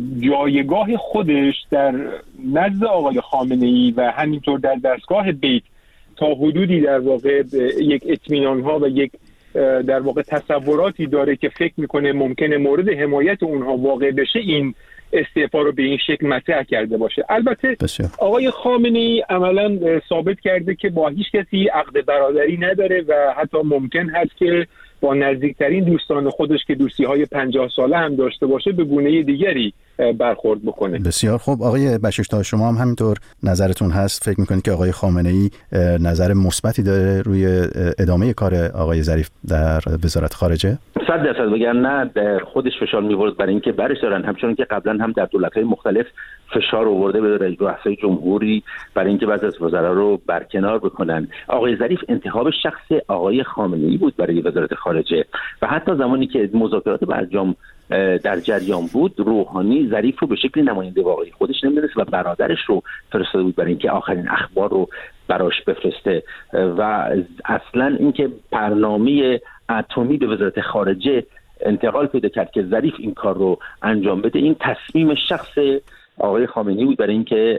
Speaker 6: جایگاه خودش در نزد آقای خامنه‌ای و همینطور در دستگاه بیت تا حدودی در واقع یک اطمینان‌ها و یک در واقع تصوراتی داره که فکر میکنه ممکنه مورد حمایت اونها واقع بشه، این استعفا رو به این شکل مطرح کرده باشه. البته بسیار. آقای خامنه‌ای عملاً ثابت کرده که با هیچ کسی عقد برادری نداره و حتی ممکن هست که با نزدیکترین دوستان خودش که دوستی‌های پنجاه ساله هم داشته باشه به گونه دیگری برخورد بکنه.
Speaker 1: بسیار خوب آقای بشوشتا، شما هم همینطور نظرتون هست؟ فکر می‌کنید که آقای خامنه‌ای نظر مثبتی داره روی ادامه کار آقای ظریف در وزارت خارجه؟
Speaker 5: صد درصد بگم نه، خودش فشار می‌آورد برای اینکه برش دارن، همچنان که قبلا هم در دولت‌های مختلف فشار آورده به رؤسای جمهوری برای اینکه بعضی از وزرا رو برکنار بکنن. آقای ظریف انتخاب شخص آقای خامنه‌ای بود برای وزارت خارجه و حتی زمانی که مذاکرات برجام در جریان بود، روحانی ظریف رو به شکل نماینده واقعی خودش نمی‌دونست و برادرش رو فرستاده بود برای اینکه آخرین اخبار رو براش بفرسته و اصلا اینکه برنامه اتمی به وزارت خارجه انتقال پیدا کرد که ظریف این کار رو انجام بده، این تصمیم شخص آقای خامنه‌ای بود برای اینکه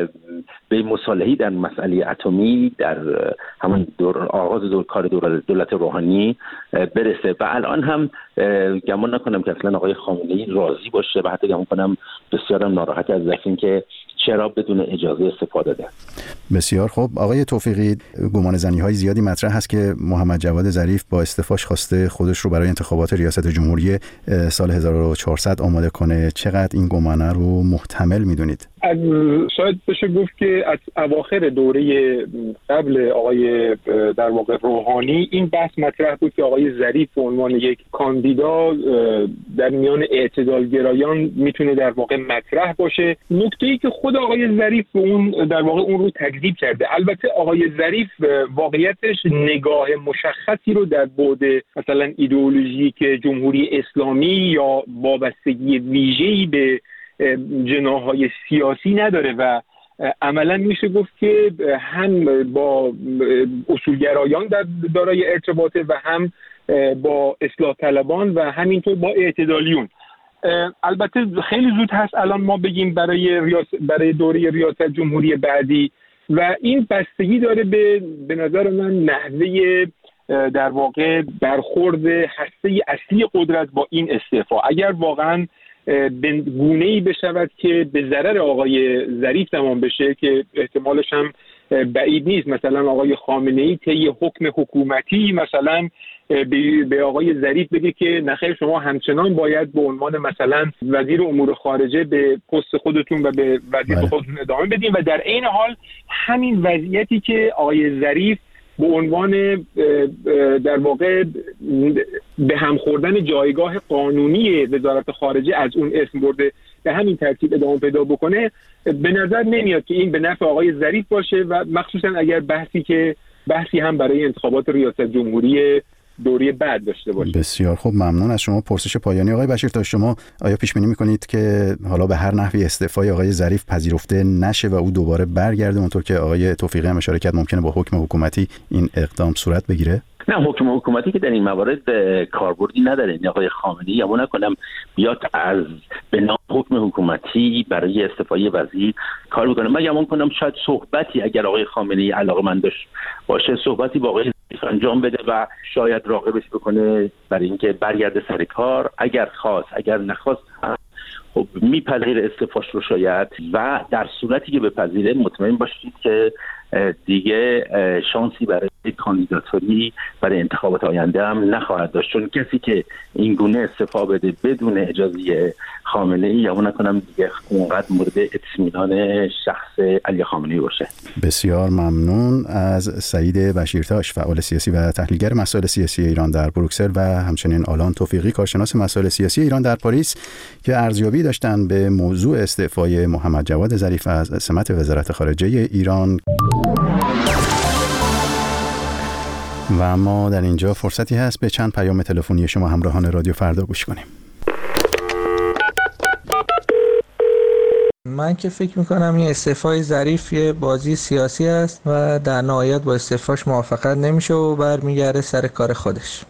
Speaker 5: به مصالحه‌ای در مسئله اتمی در همون دور آغاز دور کار دور دولت روحانی برسه و الان هم گمان نکنم که اصلا آقای خامنه‌ای راضی باشه و حتی گمان کنم بسیار هم ناراحت از اینکه چرا بدون اجازه استفاده داده.
Speaker 1: بسیار خوب آقای توفیقی، گمان زنی‌های زیادی مطرح هست که محمد جواد ظریف با استعفاش خواسته خودش رو برای انتخابات ریاست جمهوری سال هزار و چهارصد آماده کنه. چقدر این گمانه رو محتمل میدونید؟
Speaker 6: از شاید بشه گفت که از اواخر دوره قبل آقای در واقع روحانی این بحث مطرح بود که آقای ظریف به عنوان یک کاندیدا در میان اعتدالگرایان میتونه در واقع مطرح باشه. نکته‌ای که خود آقای ظریف به اون در واقع اون رو تکذیب کرده. البته آقای ظریف واقعیتش نگاه مشخصی رو در بعد مثلا ایدئولوژی که جمهوری اسلامی یا وابستگی ویژه‌ای به جناح‌های سیاسی نداره و عملا میشه گفت که هم با اصولگرایان دارای ارتباطه و هم با اصلاح طلبان و همینطور با اعتدالیون. البته خیلی زود هست الان ما بگیم برای ریاست برای دوره ریاست جمهوری بعدی و این بستگی داره به به نظر من نحوه در واقع برخورد هسته اصلی قدرت با این استعفا. اگر واقعا به گونه‌ای بشود که به ضرر آقای ظریف تمام بشه که احتمالش هم بعید نیست، مثلا آقای خامنه‌ای طی حکم حکومتی مثلا به آقای ظریف بگه که نخیر شما همچنان باید به عنوان مثلا وزیر امور خارجه به پست خودتون و به وظیفه خودتون ادامه بدین و در عین حال همین وضعیتی که آقای ظریف به عنوان در واقع به هم خوردن جایگاه قانونی وزارت خارجه از اون اسم برده به همین ترتیب ادامه پیدا بکنه، به نظر نمیاد که این به نفع آقای ظریف باشه و مخصوصا اگر بحثی که بحثی هم برای انتخابات ریاست جمهوری دوره بعد داشته باشیم.
Speaker 1: بسیار خوب، ممنون از شما. پرسش پایانی آقای بشیر تا شما، آیا پیش بینی می‌کنید که حالا به هر نحوی استعفای آقای ظریف پذیرفته نشه و او دوباره برگرده اونطور که آقای توفیقی هم اشاره کرد ممکنه با حکم حکومتی این اقدام صورت بگیره؟
Speaker 5: نه، حکم حکومتی که در این موارد کاربردی نداره. آقای خامنه‌ای یا نکنم بیاد از بنا حکم حکومتی برای استعفای وزیر کار بکنه. من گمان کنم شاید صحبتی اگر آقای خامنه‌ای علاقه‌مند باشه صحبتی با آقای ظریف انجام بده و شاید راغبش بکنه برای اینکه برگرده سر کار. اگر خواست، اگر نخواست خب میپذیر استعفاش رو شاید، و در صورتی که بپذیره مطمئن باشید که دیگه شانسی برای کاندیداتوری برای انتخابات آینده هم نخواهد داشت، چون کسی که این گونه استعفا بده بدون اجازه خامنه‌ای یا نکنم دیگه اونقدر مورد اطمینان شخص علی خامنه‌ای باشه.
Speaker 1: بسیار ممنون از سعید بشیرتاش، فعال سیاسی و تحلیلگر مسائل سیاسی ایران در بروکسل، و همچنین آلان توفیقی، کارشناس مسائل سیاسی ایران در پاریس، که ارزیابی داشتن به موضوع استعفای محمد جواد ظریف از سمت وزارت خارجه ایران. و اما در اینجا فرصتی هست به چند پیام تلفنی شما همراهان رادیو فردا گوش کنیم.
Speaker 7: من که فکر میکنم این استعفای ظریف یه بازی سیاسی است و در نهایت با استعفاش موافقت نمیشه و برمیگرده سر کار خودش.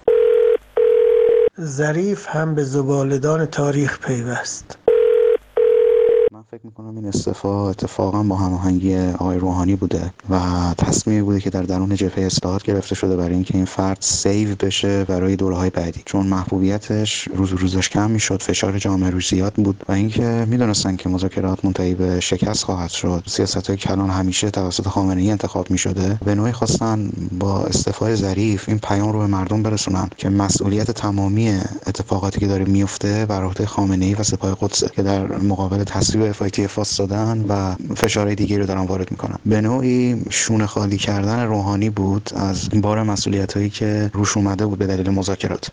Speaker 8: ظریف هم به زباله‌دان تاریخ پیوست.
Speaker 9: من فکر میکنم این استعفا اتفاقا با هماهنگی آقای روحانی بوده و تصمیمی بوده که در درون جبهه اصلاحات گرفته شده برای اینکه این فرد سیو بشه برای دوره‌های بعدی، چون محبوبیتش روز روزش کم میشد، فشار جامعه روش زیاد بود و اینکه میدونستن که مذاکرات منتهی به شکست خواهد شد. سیاست‌های کلان همیشه توسط خامنه‌ای انتخاب میشده. به نوعی خواستن با استعفای ظریف این پیام رو به مردم برسونن که مسئولیت تمامی اتفاقاتی که داره میفته بر عهده خامنه‌ای و سپاه قدس که در مقابل تصویب اف آی تی اف دادن و فشارهای دیگری رو دارن وارد میکنن. به نوعی شونه خالی کردن روحانی بود از بار مسئولیتایی که روش اومده بود به دلیل مذاکرات.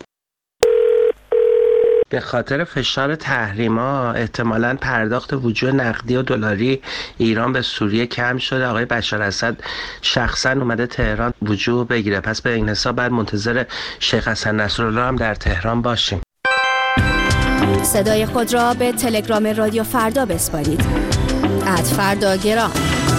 Speaker 10: به خاطر فشار تحریما احتمالاً پرداخت وجوه نقدی و دلاری ایران به سوریه کم شده. آقای بشار اسد شخصا اومده تهران وجوه بگیره، پس به این حساب بعد منتظر شیخ حسن نصرالله هم در تهران باشیم.
Speaker 11: صدای خود را به تلگرام رادیو فردا بسپارید. ات فردا گرام.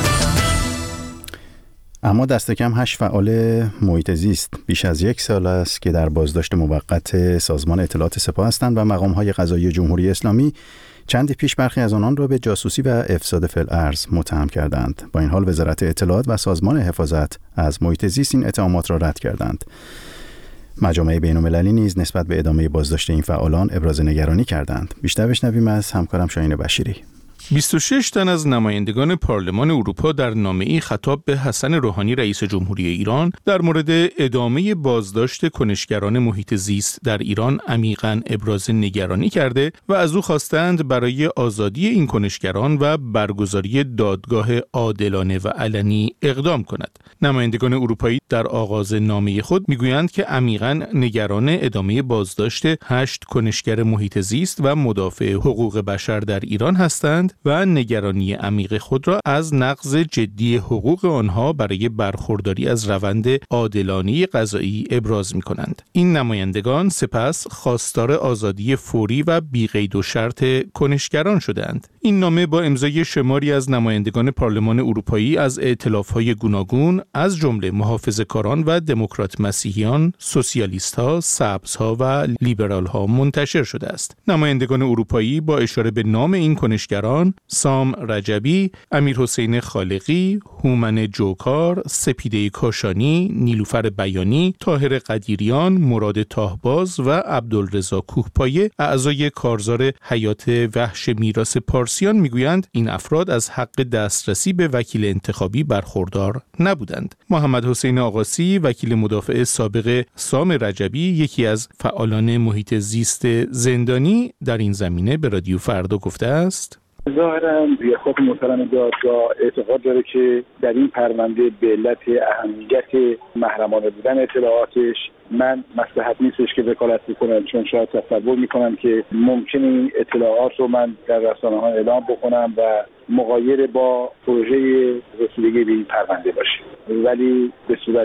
Speaker 1: اما دست کم هشت فعال محیط زیست بیش از یک سال است که در بازداشت موقت سازمان اطلاعات سپاه هستند و مقام‌های قضایی جمهوری اسلامی چندی پیش برخی از آنان را به جاسوسی و افساد فی‌الارض متهم کردند. با این حال وزارت اطلاعات و سازمان حفاظت از محیط زیست این اتهامات را رد کردند. مجامع بین‌المللی نیز نسبت به ادامه بازداشت این فعالان ابراز نگرانی کردند. بیشتر بشنویم از همکارم شاهین بشیری.
Speaker 12: بیست و شش تن از نمایندگان پارلمان اروپا در نامه‌ای خطاب به حسن روحانی رئیس جمهوری ایران در مورد ادامه بازداشت کنشگران محیط زیست در ایران عمیقاً ابراز نگرانی کرده و از او خواستند برای آزادی این کنشگران و برگزاری دادگاه عادلانه و علنی اقدام کند. نمایندگان اروپایی در آغاز نامه خود میگویند که عمیقاً نگران ادامه بازداشت هشت کنشگر محیط زیست و مدافع حقوق بشر در ایران هستند و نگرانی عمیق خود را از نقض جدی حقوق آنها برای برخورداری از روند عادلانه قضایی ابراز می‌کنند. این نمایندگان سپس خواستار آزادی فوری و بی‌قید و شرط کنشگران شدند. این نامه با امضای شماری از نمایندگان پارلمان اروپایی از ائتلاف‌های گوناگون از جمله محافظه‌کاران و دموکرات مسیحیان، سوسیالیست‌ها، سبزها و لیبرال‌ها منتشر شده است. نمایندگان اروپایی با اشاره به نام این کنشگران سام رجبی، امیرحسین خالقی، هومن جوکار، سپیده کاشانی، نیلوفر بیانی، طاهر قدیریان، مراد تاهباز و عبدالرضا کوهپایه اعضای کارزار حیات وحش میراث پارسیان میگویند این افراد از حق دسترسی به وکیل انتخابی برخوردار نبودند. محمد حسین آقاسی، وکیل مدافع سابق سام رجبی، یکی از فعالان محیط زیست زندانی، در این زمینه به رادیو فردا گفته است:
Speaker 13: ظاهراً ریاست محترم دادگاه اعتقاد داره که در این پرونده به علت اهمیت محرمانه بودن اطلاعاتش من مصلحت نیستش که وکالت بکنم، چون شاید تصور میکنم که ممکنه این اطلاعات رو من در رسانه ها اعلام بکنم و مغایر با پروژه رسیدگی به این پرونده باشه. ولی به صورت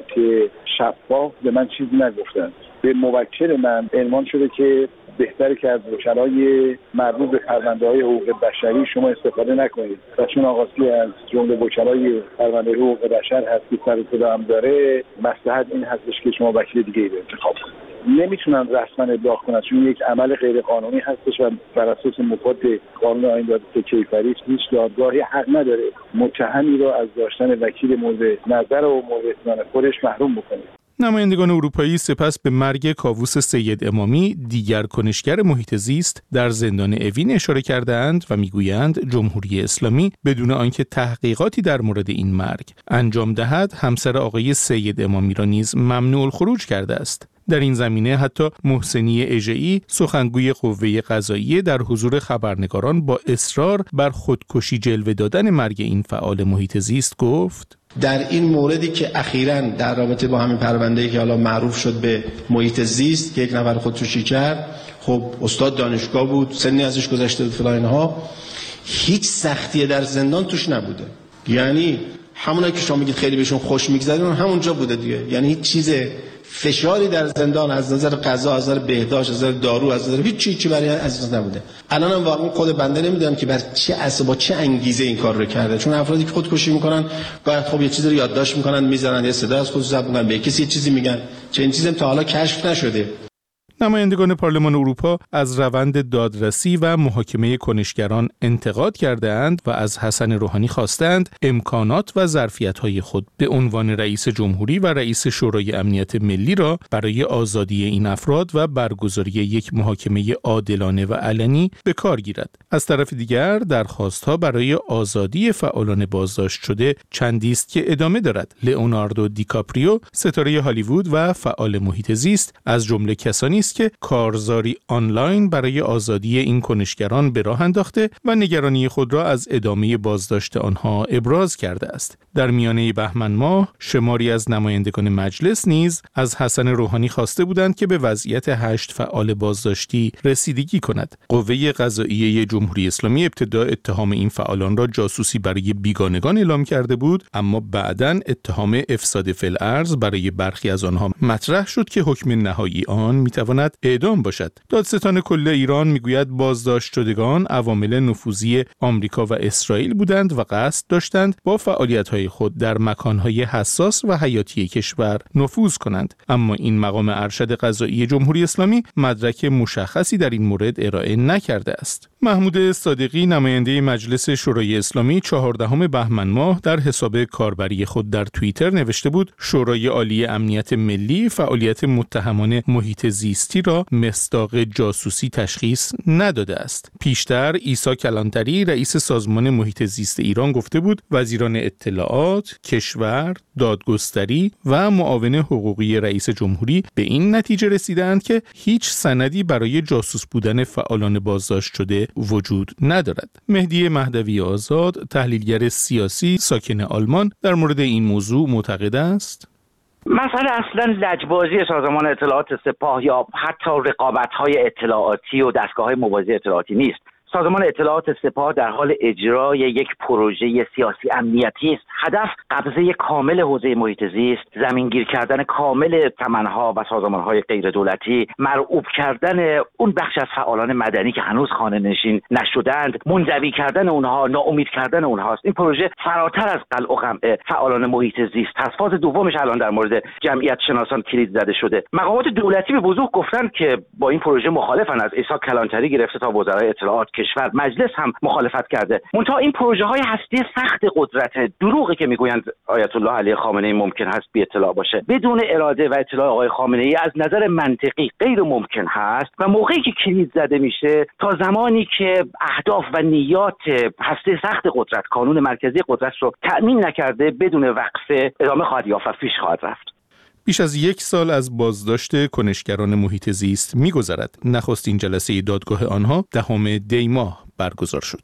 Speaker 13: شفاف به من چیزی نگفتن. به موکل من عنوان شده که بهتره که از وکلای مربوط به پرونده‌های حقوق بشری شما استفاده نکنید و چون آقاسی از جمله وکلای پرونده حقوق بشر هست که سر صدا هم داره، مصلحت این هستش که شما وکیل دیگه رو انتخاب کنید. نمیتونن رسما ابلاغ کنن چون یک عمل غیر قانونی هستش و بر اساس مفاد قانون آیین دادگستری کیفری هیچ دادگاهی حق نداره متهمی را از داشتن وکیل مورد نظر و مورد اطمینان خودش محروم بکنه.
Speaker 12: نمایندگان اروپایی سپس به مرگ کاووس سید امامی، دیگر کنشگر محیط زیست، در زندان اوین اشاره کردند و میگویند جمهوری اسلامی بدون آنکه تحقیقاتی در مورد این مرگ انجام دهد، همسر آقای سید امامی را نیز ممنوع الخروج کرده است. در این زمینه حتی محسنی اژه‌ای، سخنگوی قوه قضاییه، در حضور خبرنگاران با اصرار بر خودکشی جلوه دادن مرگ این فعال محیط زیست گفت:
Speaker 14: در این موردی که اخیراً در رابطه با همین پرونده‌ای که حالا معروف شد به محیط زیست که یک نفر خودکشی کرد، خب استاد دانشگاه بود، سنی ازش گذشته بود فلان اینها، هیچ سختیه در زندان توش نبوده. یعنی همونایی که شما میگید خیلی بهشون خوش میگذره اون همونجا بوده دیگه. یعنی هیچ چیز فشاری در زندان از نظر قضا، از نظر بهداشت، از نظر دارو، از نظر هیچ چیزی برای اساس نبوده. الان هم واقعا خود بنده نمیدونم که بر چه اساس با چه انگیزه این کار رو کرده، چون افرادی که خودکشی میکنن باید خب یه چیزی رو یادداشت میکنن، میذارن، یه صدا از خودشون ضبط میکنن، به کسی یه چیزی میگن، چه این چیزی تا حالا کشف نشده.
Speaker 12: نمایندگان پارلمان اروپا از روند دادرسی و محاکمه کنشگران انتقاد کرده‌اند و از حسن روحانی خواستند امکانات و ظرفیت‌های خود به عنوان رئیس جمهوری و رئیس شورای امنیت ملی را برای آزادی این افراد و برگزاری یک محاکمه عادلانه و علنی به کار گیرد. از طرف دیگر درخواست‌ها برای آزادی فعالان بازداشت شده چندی است که ادامه دارد. لئوناردو دیکاپریو، ستاره هالیوود و فعال محیط زیست، از جمله کسانی است که کارزاری آنلاین برای آزادی این کنشگران به راه انداخته و نگرانی خود را از ادامه بازداشت آنها ابراز کرده است. در میانه بهمن ماه شماری از نمایندگان مجلس نیز از حسن روحانی خواسته بودند که به وضعیت هشت فعال بازداشتی رسیدگی کند. قوه قضاییه جمهوری اسلامی ابتدا اتهام این فعالان را جاسوسی برای بیگانگان اعلام کرده بود، اما بعداً اتهام افساد فی الارض برای برخی از آنها مطرح شد که حکم نهایی آن میتواند اعدام باشد. دادستان کل ایران میگوید بازداشت شدگان عوامل نفوذی آمریکا و اسرائیل بودند و قصد داشتند با فعالیت‌های خود در مکان‌های حساس و حیاتی کشور نفوذ کنند، اما این مقام ارشد قضایی جمهوری اسلامی مدرک مشخصی در این مورد ارائه نکرده است. محمود صادقی، نماینده مجلس شورای اسلامی، چهاردهم بهمن ماه در حساب کاربری خود در توییتر نوشته بود شورای عالی امنیت ملی فعالیت متهمان محیط زیستی را مصداق جاسوسی تشخیص نداده است. پیشتر عیسی کلانتری، رئیس سازمان محیط زیست ایران، گفته بود وزیران اطلاعات، کشور، دادگستری و معاون حقوقی رئیس جمهوری به این نتیجه رسیدند که هیچ سندی برای جاسوس بودن فعالان بازداشت شده وجود ندارد. مهدی مهدوی آزاد، تحلیلگر سیاسی ساکن آلمان، در مورد این موضوع معتقد است:
Speaker 4: مسئله اصلا لجبازی سازمان اطلاعات سپاه یا حتی رقابت‌های اطلاعاتی و دستگاه‌های موازی اطلاعاتی نیست. سازمان اطلاعات سپاه در حال اجرای یک پروژه سیاسی امنیتی است. هدف قبضه کامل حوزه محیط زیست، زمینگیر کردن کامل سمنها و سازمانهای غیر دولتی، مرعوب کردن اون بخش از فعالان مدنی که هنوز خانه نشین نشدند، منزوی کردن اونها، ناامید کردن اونهاست. این پروژه فراتر از قلع و قمع فعالان محیط زیست هست. فاز دومش الان در مورد جمعیت شناسان کلید زده شده. مقامات دولتی به وضوح گفتن که با این پروژه مخالفن، از عیسی کلانتری گرفته تا وزرای اطلاعات کشور، مجلس هم مخالفت کرده. منتها این پروژه های هستی سخت قدرت، دروغی که میگویند آیت الله علی خامنه ای ممکن هست بی اطلاع باشه، بدون اراده و اطلاع آقای خامنه ای از نظر منطقی غیر ممکن هست و موقعی که کلید زده میشه تا زمانی که اهداف و نیات هستی سخت قدرت، کانون مرکزی قدرت رو تأمین نکرده، بدون وقفه ادامه خواهد یافت و پیش خواهد رفت.
Speaker 12: بیش از یک سال از بازداشت کنشگران محیط زیست می‌گذرد. نخستین جلسه دادگاه آنها دهم دی ماه برگزار شد.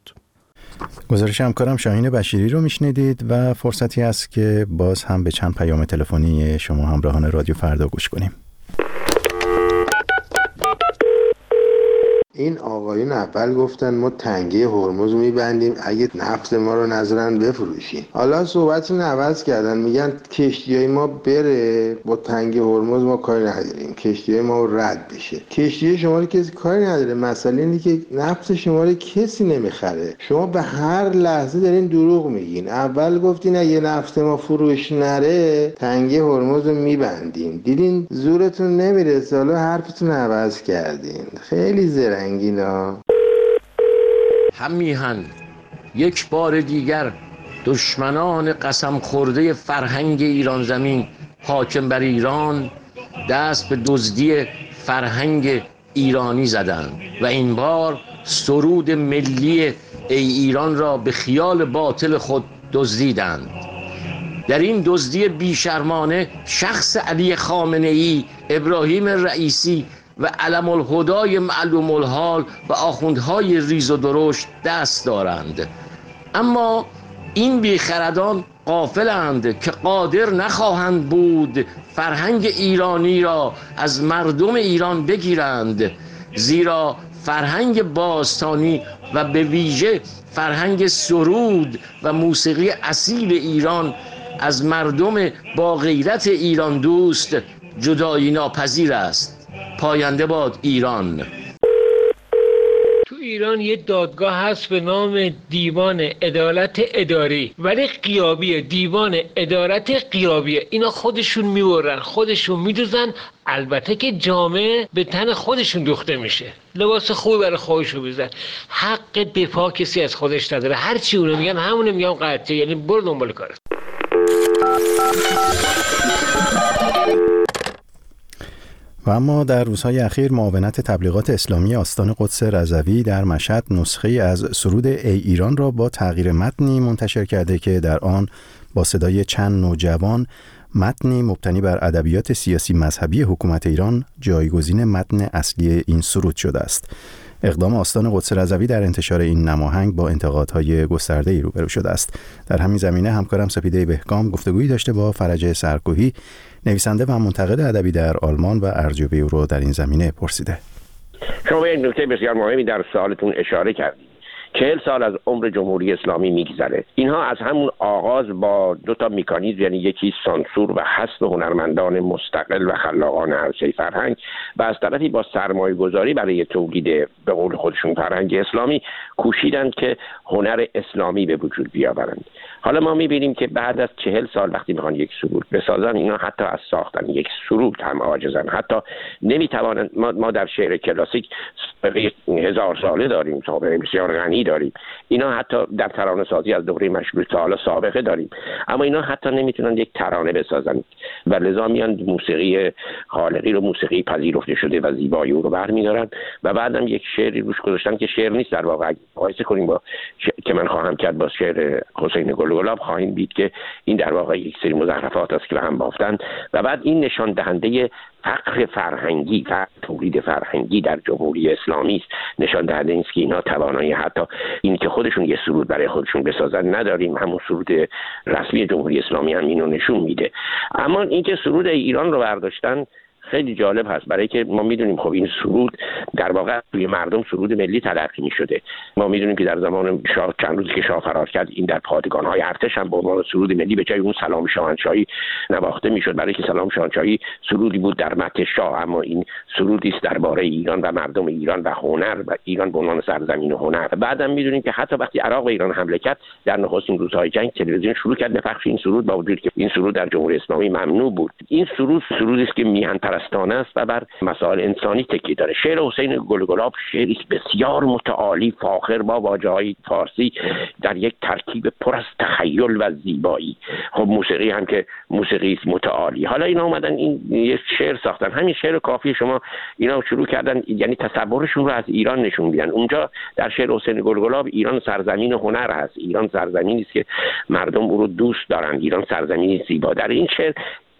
Speaker 1: گزارش همکارم شاهین بشیری رو میشنیدید و فرصتی است که باز هم به چند پیام تلفنی شما همراهان رادیو فردا گوش کنیم.
Speaker 15: این آقایون اول گفتن ما تنگه هرمز میبندیم اگه نفت ما رو نذارن بفروشیم. حالا صحبتشون عوض کردن، میگن کشتیای ما بره، با تنگه هرمز ما کاری نداریم، کشتیای ما رد بشه. کشتی شما رو کسی کاری نداره، مسئله اینه که نفت شما رو کسی نمیخره. شما به هر لحظه دارین دروغ میگین. اول گفتین اگه نفت ما فروش نره تنگه هرمز رو میبندیم، دیدین زورتون نمیرسه، حالا حرفتون عوض کردین. خیلی زرنگینا.
Speaker 16: هم میهن یک بار دیگر دشمنان قسم خورده فرهنگ ایران زمین حاکم بر ایران دست به دزدی فرهنگ ایرانی زدند و این بار سرود ملی ای ایران را به خیال باطل خود دزدیدند. در این دزدی بیشرمانه شخص علی خامنه‌ای، ابراهیم رئیسی و علم الهدای معلوم الحال و آخوندهای ریز و درشت دست دارند. اما این بیخردان غافلند که قادر نخواهند بود فرهنگ ایرانی را از مردم ایران بگیرند، زیرا فرهنگ باستانی و به ویژه فرهنگ سرود و موسیقی اصیل ایران از مردم با غیرت ایران دوست جدایی ناپذیر است. پاینده باد ایران.
Speaker 17: تو ایران یه دادگاه هست به نام دیوان عدالت اداری، ولی غیابیه، دیوان عدالت غیابیه. اینا خودشون میبرن، خودشون میدوزن، البته که جامعه به تن خودشون دوخته میشه، لباس خوبی برای خودشون بزن. حق دفاع کسی از خودش نداره، هر چی اونو میگن همونو میگم قطعه، یعنی برو دنبال کارت.
Speaker 1: و اما در روزهای اخیر معاونت تبلیغات اسلامی آستان قدس رضوی در مشهد نسخه از سرود ای ایران را با تغییر متنی منتشر کرده که در آن با صدای چند نوجوان متنی مبتنی بر ادبیات سیاسی مذهبی حکومت ایران جایگزین متن اصلی این سرود شده است. اقدام آستان قدس رضوی در انتشار این نماهنگ با انتقادهای گسترده‌ای روبرو شده است. در همین زمینه همکارم سپیده بهکام گفتگویی داشته با فرج سرکوهی، نویسنده و منتقد ادبی در آلمان و ارجوبه او رو در این زمینه پرسیده.
Speaker 18: شما یک نکته بسیار مهمی در سوالتون اشاره کردید. چهل سال از عمر جمهوری اسلامی میگذره. اینها از همون آغاز با دو تا مکانیزم، یعنی یکی سانسور و حذف هنرمندان مستقل و خلاقان عرصه فرهنگ و از طرفی با سرمایه گذاری برای تولید به قول خودشون فرهنگ اسلامی کوشیدند که هنر اسلامی به وجود بیاورند. حالا ما میبینیم که بعد از چهل سال وقتی میخوان یک سرود بسازن، اینا حتی از ساختن یک سرود هم عاجزن. حتی نمیتوانند. ما, ما در شعر کلاسیک هزار ساله داریم، سابقه بسیار غنی داریم. اینا حتی در ترانه سازی از دوره مشروطه حالا سابقه داریم، اما اینا حتی نمیتونن یک ترانه بسازن و لذا میان موسیقی خالقی رو، موسیقی پذیرفته شده و زیبایی او رو برمی‌دارن و بعدم یک شعری روش گذاشتن که شعر نیست. در واقع مقایسه کنیم با ش... که من خواهم کرد با شعر حسین گلگلاب، خواهیم دید که این در واقع یک سری مزخرفات است که هم بافتن و بعد این نشان دهنده فقر فرهنگی و تولید فرهنگی در جمهوری اسلامی است. نشان دهنده است که اینا توانایی حتی این که خودشون یه سرود برای خودشون بسازن نداریم. همون سرود رسمی جمهوری اسلامی هم اینو نشون میده. اما اینکه سرود ایران رو برداشتن خیلی جالب هست، برای که ما میدونیم خب این سرود در واقع توی مردم سرود ملی تلقی میشده. ما میدونیم که در زمان شاه، چند روزی که شاه فرار کرد، این در پادگان‌های ارتش هم به عنوان سرود ملی به جای اون سلام شاهنشاهی نواخته میشد، برای که سلام شاهنشاهی سرودی بود در مدح شاه، اما این سرودی است درباره ایران و مردم ایران و هنر و ایران به عنوان سرزمین هنر. بعدم میدونیم که حتی وقتی عراق به ایران حمله کرد در نخستین روزهای جنگ، تلویزیون شروع کرد به پخش این سرود، با وجودی که این سرود در جمهوری اسلامی ممنوع بود. این سرود سرودی است که میهن پرستانه است و بر مسائل انسانی تکی داره. شعر حسین گلگلاب شعری بسیار متعالی، فاخر با واژه‌های فارسی در یک ترکیب پر از تخیل و زیبایی. خب موسیقی هم که موسیقی متعالی. حالا اینا اومدن این یک شعر ساختن. همین شعر کافی شما اینا شروع کردن، یعنی تصورشون رو از ایران نشون میدن. اونجا در شعر حسین گلگلاب ایران سرزمین هنر هست، ایران سرزمینی است که مردم او رو دوست دارند، ایران سرزمینی زیبا. در این شعر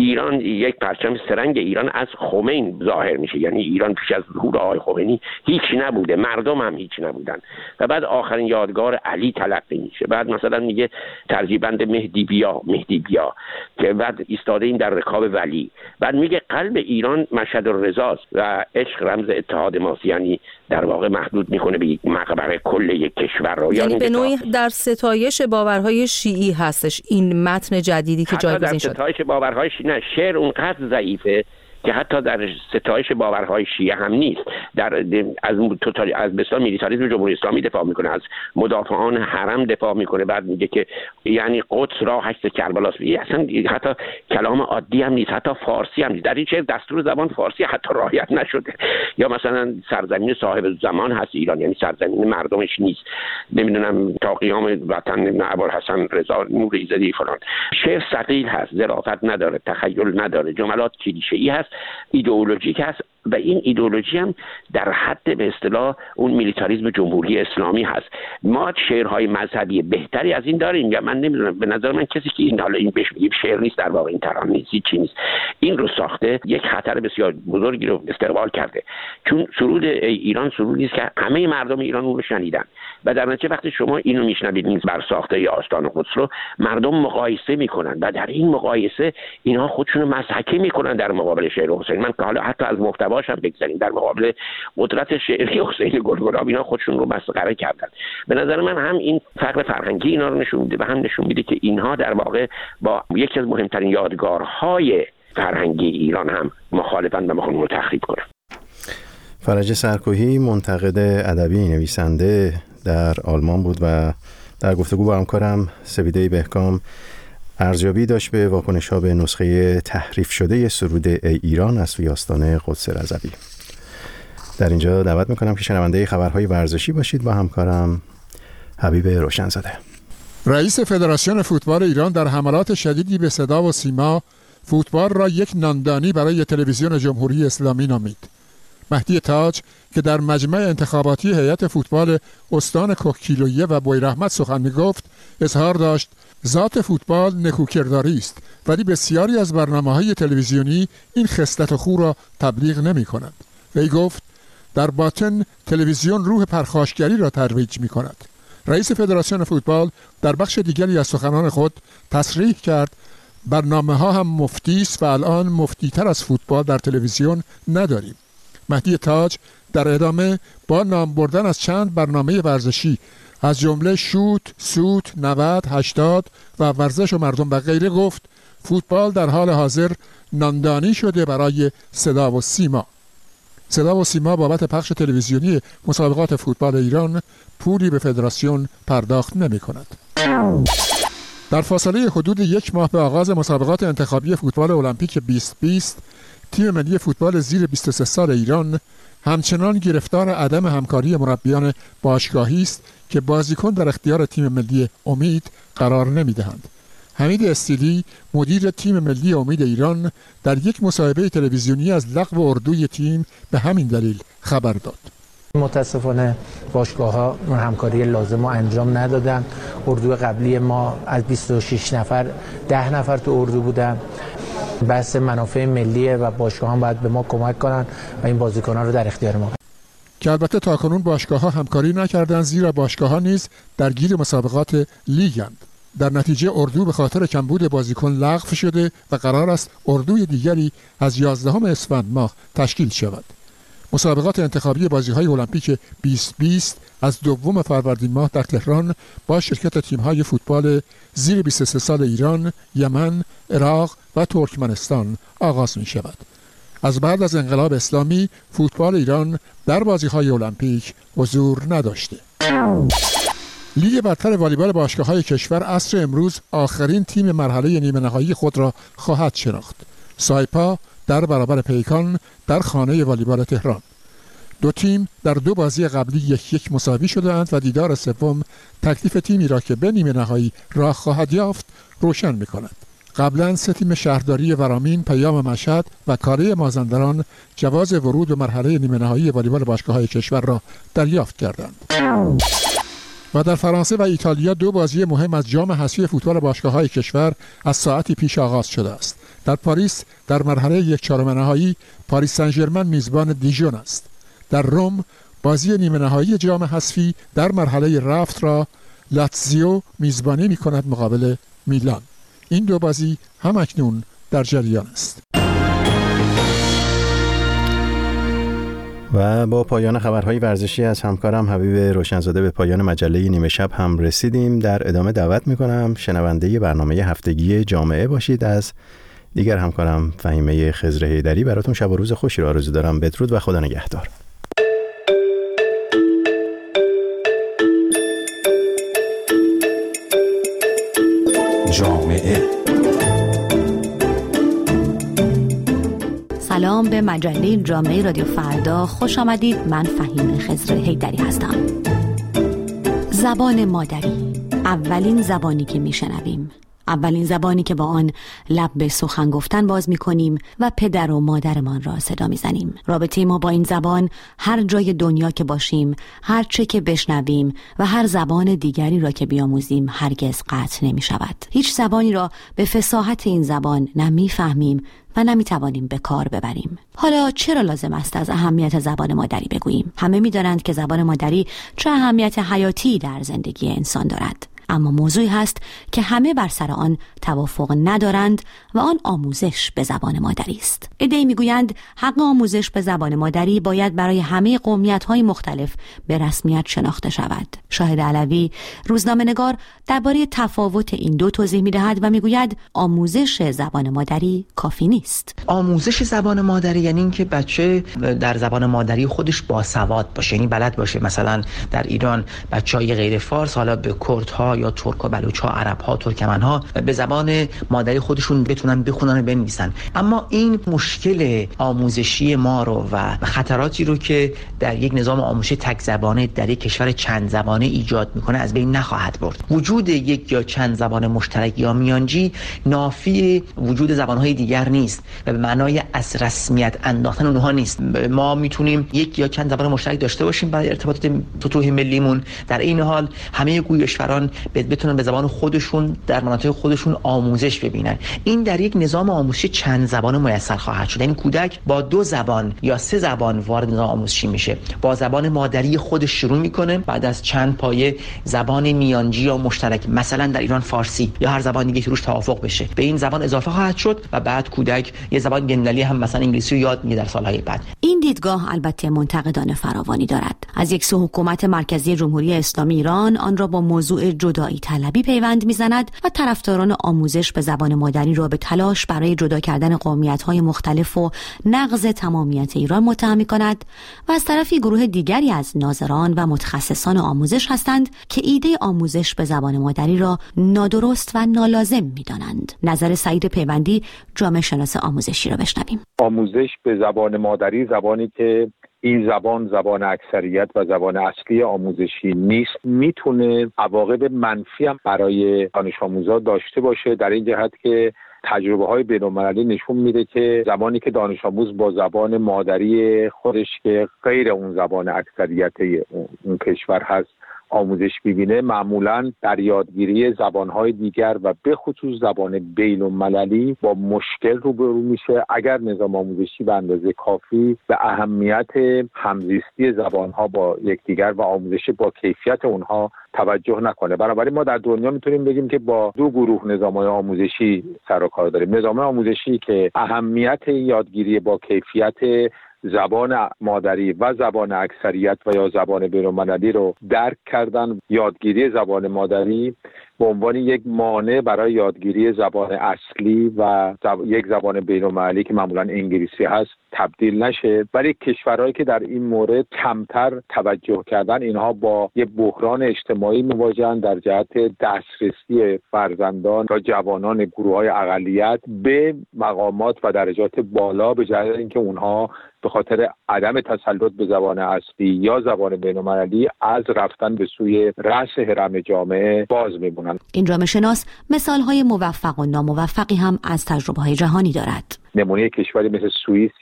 Speaker 18: ایران یک پرچم سرنگ ایران از خمین ظاهر میشه، یعنی ایران پیش از ظهور آقای خمینی هیچ نبوده، مردم هم هیچ نبودن و بعد آخرین یادگار علی تلقی میشه. بعد مثلا میگه ترجیبند مهدی بیا مهدی بیا که بعد ایستاده این در رکاب ولی. بعد میگه قلب ایران مشهد الرضاست و عشق رمز اتحاد ماست، یعنی در واقع محدود میکنه به یک مقبره کل یک کشور رو.
Speaker 19: یعنی به نوعی در ستایش باورهای شیعی هستش این متن جدیدی که جایگزین شد.
Speaker 18: در ستایش باورهای شیعی نه، شعر اونقدر ضعیفه که حتی در ستایش باورهای شیعه هم نیست. در از توتالی از بسیار میلیتاریسم جمهوری اسلامی دفاع میکنه، از مدافعان حرم دفاع میکنه. بعد میگه که یعنی قدس را هشت کربلاست. اصلا حتی کلام عادی هم نیست، حتی فارسی هم نیست. در این شعر دستور زبان فارسی حتی رعایت نشده. یا مثلا سرزمین صاحب زمان هست ایران، یعنی سرزمین مردمش نیست. نمیدونم تا قیام وطن ابوالحسن رضا نور ایزدی فلان. شعر ثقیل هست، ظرافت نداره، تخیل نداره، جملات کلیشه‌ای هست، ایدئولوژیک هست و این ایدئولوژی هم در حد به اصطلاح اون میلیتاریسم جمهوری اسلامی هست. ما شعرهای مذهبی بهتری از این داریم یا من نمیدونم. به نظر من کسی که این حالا این بهش میگیم شعر نیست، در واقع این ترانه نیست، چی نیست، این رو ساخته یک خطر بسیار بزرگی رو استقبال کرده. چون سرود ایران سرودی است که همه مردم ایران اون رو شنیدن و در نتیجه وقتی شما اینو میشنوید این بر ساخته آستان قدس رو مردم مقایسه میکنن و در این مقایسه اینها خودشونو مضحکه میکنن در مقابل شعر حسین. من که حالا حتی از محتواش هم بگذاریم، در مقابل قدرت شعری حسین گلگراب اینا خودشون رو مسخره کردن. به نظر من هم این فقر فرهنگی اینا رو نشون میده و هم نشون میده که اینها در واقع با یکی از مهمترین یادگارهای فرهنگی ایران هم مخالفن و میخوان رو تخریب کنن.
Speaker 1: فرج سرکوهی منتقد ادبی نویسنده در آلمان بود و در گفتگو با همکارم سویده بهکام ارزیابی داشت به واکنش‌ها به نسخه تحریف شده سرود ای ایران از سوی آستان قدس رضوی. در اینجا دعوت میکنم که شنونده خبرهای ورزشی باشید با همکارم حبیب روشنزاده.
Speaker 20: رئیس فدراسیون فوتبال ایران در حملات شدیدی به صدا و سیما فوتبال را یک ناندانی برای تلویزیون جمهوری اسلامی نامید. مهدی تاج که در مجمع انتخاباتی هیئت فوتبال استان کوکیلویه و بویراحمد سخن می‌گفت، اظهار داشت ذات فوتبال نکوکرداری است، ولی بسیاری از برنامه‌های تلویزیونی این خصلت خو را تبلیغ نمی‌کنند. وی گفت در باطن تلویزیون روح پرخاشگری را ترویج می‌کند. رئیس فدراسیون فوتبال در بخش دیگری از سخنان خود تصریح کرد برنامه‌ها هم مفتی است و الان مفتی‌تر از فوتبال در تلویزیون نداریم. مهدی تاج در ادامه با نام بردن از چند برنامه ورزشی از جمله شوت، سوت، نود، هشتاد و ورزش و مردم و غیره گفت فوتبال در حال حاضر ناندانی شده برای صدا و سیما. صدا و سیما بابت پخش تلویزیونی مسابقات فوتبال ایران پولی به فدراسیون پرداخت نمی کند. در فاصله حدود یک ماه به آغاز مسابقات انتخابی فوتبال المپیک بیست بیست تیم ملی فوتبال زیر بیست و سه سال ایران همچنان گرفتار عدم همکاری مربیان باشگاهی است که بازیکن در اختیار تیم ملی امید قرار نمی‌دهند. حمید استیلی مدیر تیم ملی امید ایران در یک مصاحبه تلویزیونی از لغو اردوی تیم به همین دلیل خبر داد.
Speaker 21: متاسفانه باشگاه‌ها همکاری لازم رو انجام ندادن. اردو قبلی ما از بیست و شش نفر ده نفر تو اردو بودن. بحث منافع ملیه و باشگاه‌ها باید به ما کمک کنن و این بازیکنان رو در اختیار ما.
Speaker 20: که البته تاکنون باشگاه‌ها همکاری نکردند، زیرا باشگاه‌ها نیز درگیر مسابقات لیگند. در نتیجه اردو به خاطر کمبود بازیکن لغو شده و قرار است اردوی دیگری از یازدهم اسفند ماه تشکیل شود. مسابقات انتخابی بازی‌های المپیک بیست بیست از دوم فروردین ماه در تهران با شرکت تیم‌های فوتبال زیر بیست و سه سال ایران، یمن، عراق و ترکمنستان آغاز می‌شود. از بعد از انقلاب اسلامی فوتبال ایران در بازی‌های المپیک حضور نداشته. لیگ برتر والیبال باشگاه‌های کشور عصر امروز آخرین تیم مرحله نیمه نهایی خود را خواهد شناخت. سایپا در برابر پیکان در خانه والیبال تهران. دو تیم در دو بازی قبلی یک یک مساوی شدند و دیدار سوم تکلیف تیمی را که به نیمه نهایی راه خواهد یافت روشن می‌کند. قبلا سه تیم شهرداری ورامین، پیام مشهد و کاره مازندران جواز ورود به مرحله نیمه نهایی والیبال باشگاه‌های کشور را دریافت کردند. و در فرانسه و ایتالیا دو بازی مهم از جام حذفی فوتبال باشگاه‌های کشور از ساعتی پیش آغاز شده است. در پاریس در مرحله یک چهارم نهایی پاریس سن ژرمن میزبان دیژون است. در روم بازی نیمه نهایی جام حذفی در مرحله رفت را لاتزیو میزبانی می‌کند مقابل میلان. این دو بازی هم اکنون در جریان است.
Speaker 1: و با پایان خبرهای ورزشی از همکارم حبیب روشنزاده به پایان مجله نیمه شب هم رسیدیم. در ادامه دعوت میکنم شنونده برنامه هفتگی جامعه باشید. از دیگر همکارم فهیمه خضر حیدری براتون شب و روز خوشی را آرزو دارم. بدرود و خدا نگهدار.
Speaker 3: جامعه.
Speaker 11: سلام به مجله جامعه رادیو فردا، خوش آمدید. من فهیمه خضر حیدری هستم. زبان مادری، اولین زبانی که میشنویم، اولین زبانی که با آن لب به سخن گفتن باز میکنیم و پدر و مادرمان را صدا میزنیم. رابطه ما با این زبان هر جای دنیا که باشیم، هر چه که بشنویم و هر زبان دیگری را که بیاموزیم هرگز قطع نمیشود. هیچ زبانی را به فصاحت این زبان نمیفهمیم و نمیتوانیم به کار ببریم. حالا چرا لازم است از اهمیت زبان مادری بگوییم؟ همه میدانند که زبان مادری چه اهمیت حیاتی در زندگی انسان دارد. اما موضوعی هست که همه بر سر آن توافق ندارند و آن آموزش به زبان مادری است. عده‌ای میگویند حق آموزش به زبان مادری باید برای همه قومیت‌های مختلف به رسمیت شناخته شود. شاهد علوی، روزنامه‌نگار، درباره تفاوت این دو توضیح می‌دهد و میگوید آموزش زبان مادری کافی نیست.
Speaker 22: آموزش زبان مادری یعنی اینکه بچه در زبان مادری خودش باسواد باشه، یعنی بلد باشه. مثلا در ایران بچه‌های غیر فارس حالا به کردها یا ترک و بلوچ‌ها، عرب‌ها، ترکمن‌ها به زبان مادری خودشون بتونن بخونن و بنویسن. اما این مشکل آموزشی ما رو و خطراتی رو که در یک نظام آموزشی تک زبانه در یک کشور چند زبانه ایجاد میکنه از بین نخواهد برد. وجود یک یا چند زبان مشترک یا میانجی نافی وجود زبان‌های دیگر نیست و به معنای از رسمیت انداختن اونها نیست. ما میتونیم یک یا چند زبان مشترک داشته باشیم برای ارتباطات سطوح ملیمون، در این حال همه گویشوران بتونن به زبان خودشون در مناطق خودشون آموزش ببینن. این در یک نظام آموزشی چند زبانه میسر خواهد شد. یعنی کودک با دو زبان یا سه زبان وارد نظام آموزشی میشه. با زبان مادری خودش شروع میکنه، بعد از چند پایه زبان میانجی یا مشترک، مثلا در ایران فارسی یا هر زبان دیگه که روش توافق بشه، به این زبان اضافه خواهد شد و بعد کودک یه زبان بین‌المللی هم مثلا انگلیسی رو یاد میگیره در سالهای بعد.
Speaker 11: این دیدگاه البته منتقدان فراوانی دارد. از یک سو حکومت مرکزی جمهوری اسلامی ایران آن را با موضوع جدایی طلبی پیوند میزند و طرفداران آموزش به زبان مادری را به تلاش برای جدا کردن قومیت‌های مختلف و نقض تمامیت ایران متهم می‌کند و از طرفی گروه دیگری از ناظران و متخصصان آموزش هستند که ایده آموزش به زبان مادری را نادرست و نالازم می‌دانند. نظر سعید پیوندی، جامعه شناس آموزشی را بشنویم.
Speaker 6: آموزش به زبان مادری، زبانی که این زبان زبان اکثریت و زبان اصلی آموزشی نیست، میتونه عواقب منفی هم برای دانش آموزا داشته باشه، در این جهت که تجربه های بین‌المللی نشون میده که زمانی که دانش آموز با زبان مادری خودش که غیر اون زبان اکثریت اون کشور هست آموزش ببینه، معمولاً در یادگیری زبان‌های دیگر و به خصوص زبان بین‌المللی با مشکل روبرو میشه اگر نظام آموزشی به اندازه کافی به اهمیت همزیستی زبان‌ها با یکدیگر و آموزش با کیفیت اونها توجه نکنه. بنابراین ما در دنیا میتونیم بگیم که با دو گروه نظام‌های آموزشی سر و کار داریم. نظام آموزشی که اهمیت یادگیری با کیفیت زبان مادری و زبان اکثریت و یا زبان بین‌المللی رو درک کردن، یادگیری زبان مادری به عنوان یک مانع برای یادگیری زبان اصلی و زب... یک زبان بین‌المللی که معمولا انگلیسی هست تبدیل نشه. ولی کشورهایی که در این مورد کمتر توجه کردن، اینها با یک بحران اجتماعی مواجهن در جهت دسترسی فرزندان و جوانان گروه‌های اقلیت به مقامات و درجات بالا، به جهت اینکه اونها به خاطر عدم تسلط به زبان اصلی یا زبان بین‌المللی از رفتن به سوی رأس هرم جامعه باز میمونن.
Speaker 11: این جامعه شناس مثال‌های موفق و ناموفقی هم از تجربه‌های جهانی دارد.
Speaker 6: نمونه کشوری مثل سوئیس یا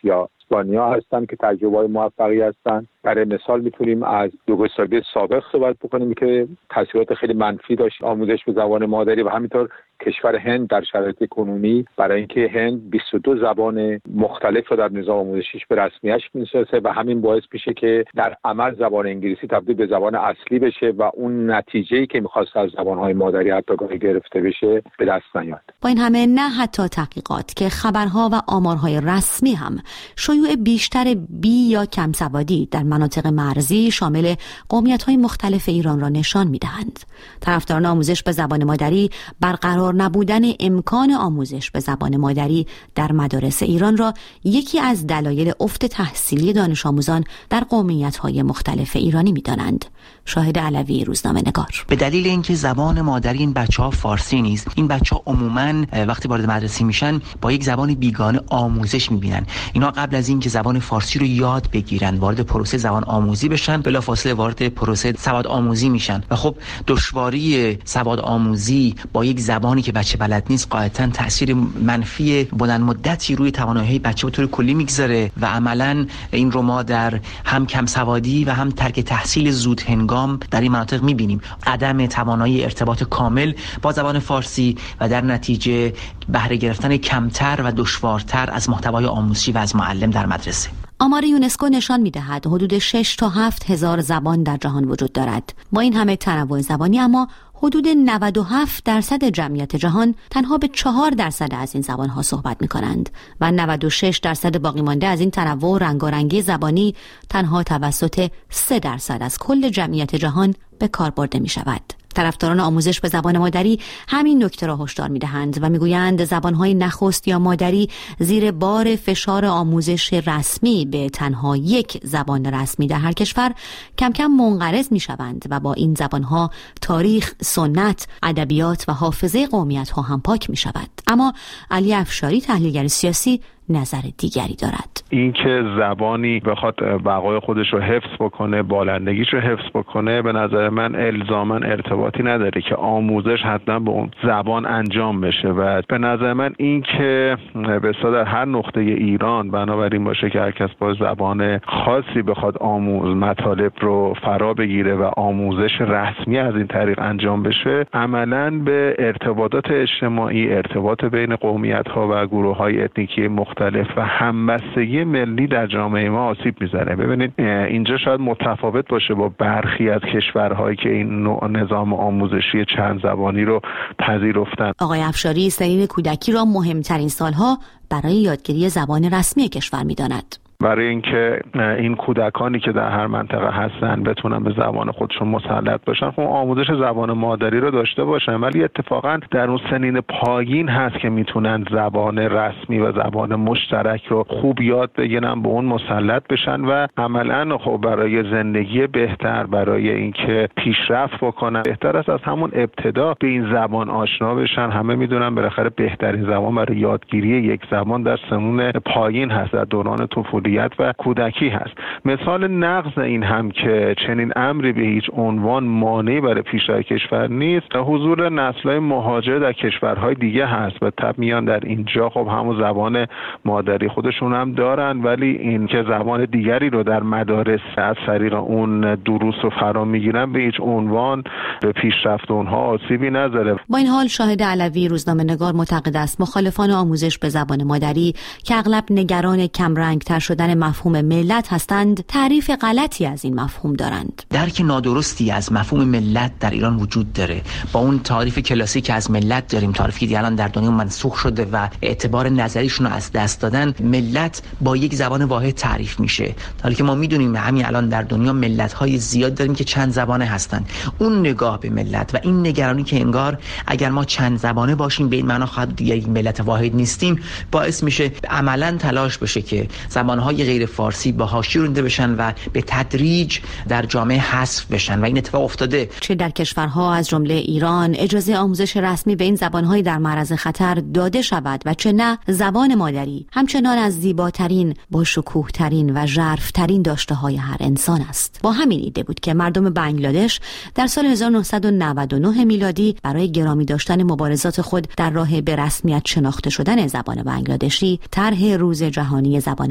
Speaker 6: اسپانیا هستن که تجربه‌های موفقی هستن. برای مثال میتونیم از یوگسلاوی سابق صحبت بکنیم که تاثیرات خیلی منفی داشت آموزش به زبان مادری، و همینطور کشور هند در شرایط کنونی برای اینکه هند بیست و دو زبان مختلف رو در نظام آموزشیش به رسمیت میشناسه و همین باعث میشه که در عمل زبان انگلیسی تبدیل به زبان اصلی بشه و اون نتیجه‌ای که می‌خواست از زبان‌های مادری حتی گاهی گرفته بشه به دست نیاد.
Speaker 11: با این همه نه حتی تحقیقات که خبرها و آمارهای رسمی هم شیوع بیشتر بی یا کم سوادی در مناطق مرزی شامل قومیت‌های مختلف ایران را نشان می‌دهند. طرفداران آموزش به زبان مادری برقرار نبودن امکان آموزش به زبان مادری در مدارس ایران را یکی از دلایل افت تحصیلی دانش آموزان در قومیت‌های مختلف ایرانی می‌دانند. شاهد علوی، روزنامه‌نگار.
Speaker 22: به دلیل اینکه زبان مادری این بچه‌ها فارسی نیست، این بچه‌ها عموماً وقتی وارد مدرسه میشن با یک زبان بیگانه آموزش می‌بینن. اینا قبل از اینکه زبان فارسی رو یاد بگیرن، وارد پروسه زبان آموزی بشن، بلافاصله وارد پروسه سواد آموزی میشن و خب دشواری سواد آموزی با یک زبانی که بچه بلد نیست قاعدتاً تأثیر منفی بلند مدتی روی توانایی بچه به طور کلی میگذاره و عملاً این رو ما در هم کم سوادی و هم ترک تحصیل زود هنگام در این مناطق می‌بینیم. عدم توانایی ارتباط کامل با زبان فارسی و در نتیجه بهره گرفتن کمتر و دشوارتر از محتوای آموزشی و از معلم در مدرسه.
Speaker 11: آمار یونسکو نشان می‌دهد حدود شش تا هفت هزار زبان در جهان وجود دارد. با این همه تنوع زبانی اما حدود نود و هفت درصد جمعیت جهان تنها به چهار درصد از این زبان‌ها صحبت می‌کنند و نود و شش درصد باقی مانده از این تنوع و رنگارنگی زبانی تنها توسط سه درصد از کل جمعیت جهان به کار برده می‌شود. طرفداران آموزش به زبان مادری همین نکته را هشدار می‌دهند و می‌گویند زبان‌های نخست یا مادری زیر بار فشار آموزش رسمی به تنها یک زبان رسمی در هر کشور کم کم منقرض می‌شوند و با این زبان‌ها تاریخ، سنت، ادبیات و حافظه قومیت‌ها هم پاک می‌شود. اما علی افشاری، تحلیلگر سیاسی، نظر دیگری دارد.
Speaker 2: این که زبانی بخواد بقای خودش رو حفظ بکنه، بالندگیش رو حفظ بکنه، به نظر من الزاماً ارتباطی نداره که آموزش حتما به اون زبان انجام بشه و به نظر من این که به اصطلاح در هر نقطه ایران بنابراین باشه که هر کس با زبان خاصی بخواد آموز مطالب رو فرا بگیره و آموزش رسمی از این طریق انجام بشه، عملاً به ارتباطات اجتماعی، ارتباط بین قومیت‌ها و گروه‌های اتنیکی مختلف و همبستگی ملی در جامعه ما آسیب میزنه. ببینید اینجا شاید متفاوت باشه با برخی از کشورهایی که این نوع نظام آموزشی چند زبانی رو پذیرفتن.
Speaker 11: آقای افشاری سنین کودکی را مهمترین سالها برای یادگیری زبان رسمی کشور می‌داند.
Speaker 2: برای اینکه این کودکانی که در هر منطقه هستن بتونن به زبان خودشون مسلط باشن، خب آموزش زبان مادری رو داشته باشن، ولی اتفاقا در اون سنین پایین هست که میتونن زبان رسمی و زبان مشترک رو خوب یاد بگیرن، به اون مسلط بشن و عملاً خب برای زندگی بهتر، برای اینکه پیشرفت بکنن، بهتر است از همون ابتدا به این زبان آشنا بشن. همه میدونن بالاخره بهترین زبان برای یادگیری یک زبان در سنین پایین هست، در دوران طفولی و کودکی هست. مثال نقض این هم که چنین امری به هیچ عنوان مانعی برای پیشرفت کشور نیست، حضور نسل‌های مهاجر در کشورهای دیگه هست و طب میان در اینجا خب همون زبان مادری خودشون هم دارن، ولی این که زبان دیگری رو در مدارس از طریق اون دروس رو فرا میگیرن به هیچ عنوان به پیشرفت اونها آسیبی نداره.
Speaker 11: با این حال شاهد علوی، روزنامه‌نگار، معتقد است مخالفان آموزش به زبان مادری که اغلب نگران کمرنگ‌تر شدن مفهوم ملت هستند، تعریف غلطی از این مفهوم دارند.
Speaker 22: درک نادرستی از مفهوم ملت در ایران وجود داره. با اون تعریف کلاسیک از ملت داریم، تعریفی که الان در دنیا منسوخ شده و اعتبار نظریشون رو از دست دادن. ملت با یک زبان واحد تعریف میشه، حالی که ما میدونیم همین الان در دنیا ملت‌های زیاد داریم که چند زبانه هستن. اون نگاه به ملت و این نگرانی که انگار اگر ما چند زبانه باشیم به این معنا خواهد دیگه یک ملت واحد نیستیم، باعث میشه عملاً تلاش بشه که زبان‌های غیر فارسی با حاشیه رانده بشن و به تدریج در جامعه حذف بشن و این اتفاق افتاده.
Speaker 11: چه در کشورها از جمله ایران اجازه آموزش رسمی به این زبان‌های در معرض خطر داده شود و چه نه، زبان مادری همچنان از زیباترین، با شکوه‌ترین و ژرف‌ترین داشته‌های هر انسان است. با همین ایده بود که مردم بنگلادش در سال هزار و نهصد و نود و نه میلادی برای گرامی داشتن مبارزات خود در راه به رسمیت شناخته شدن زبان بنگلادشی طرح روز جهانی زبان مادری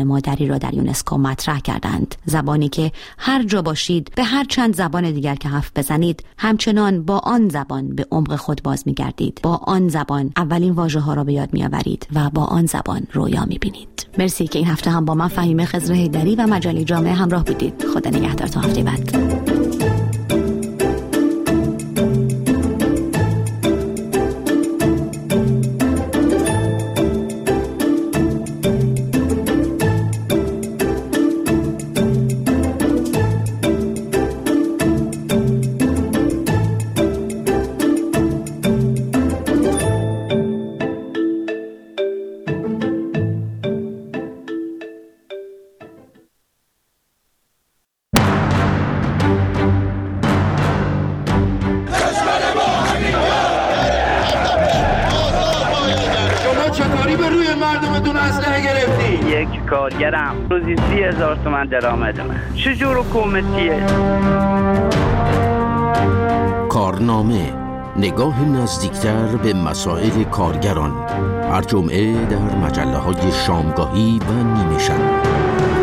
Speaker 11: را در یونسکو مطرح کردند. زبانی که هر جا باشید به هر چند زبان دیگر که حرف بزنید همچنان با آن زبان به عمق خود باز می‌گردید. با آن زبان اولین واژه‌ها را به یاد می‌آورید و با آن زبان رویا می‌بینید. مرسی که این هفته هم با من فهیمه خضر حیدری و مجله جامعه همراه بودید. خدا نگهدار تا هفته بعد.
Speaker 3: کارگرم روزی سی هزار تومن درآمدمه. چجور حکومتیه؟
Speaker 5: کارنامه، نگاه نزدیکتر به مسائل کارگران، هر جمعه در مجله های شامگاهی و نیمه شب.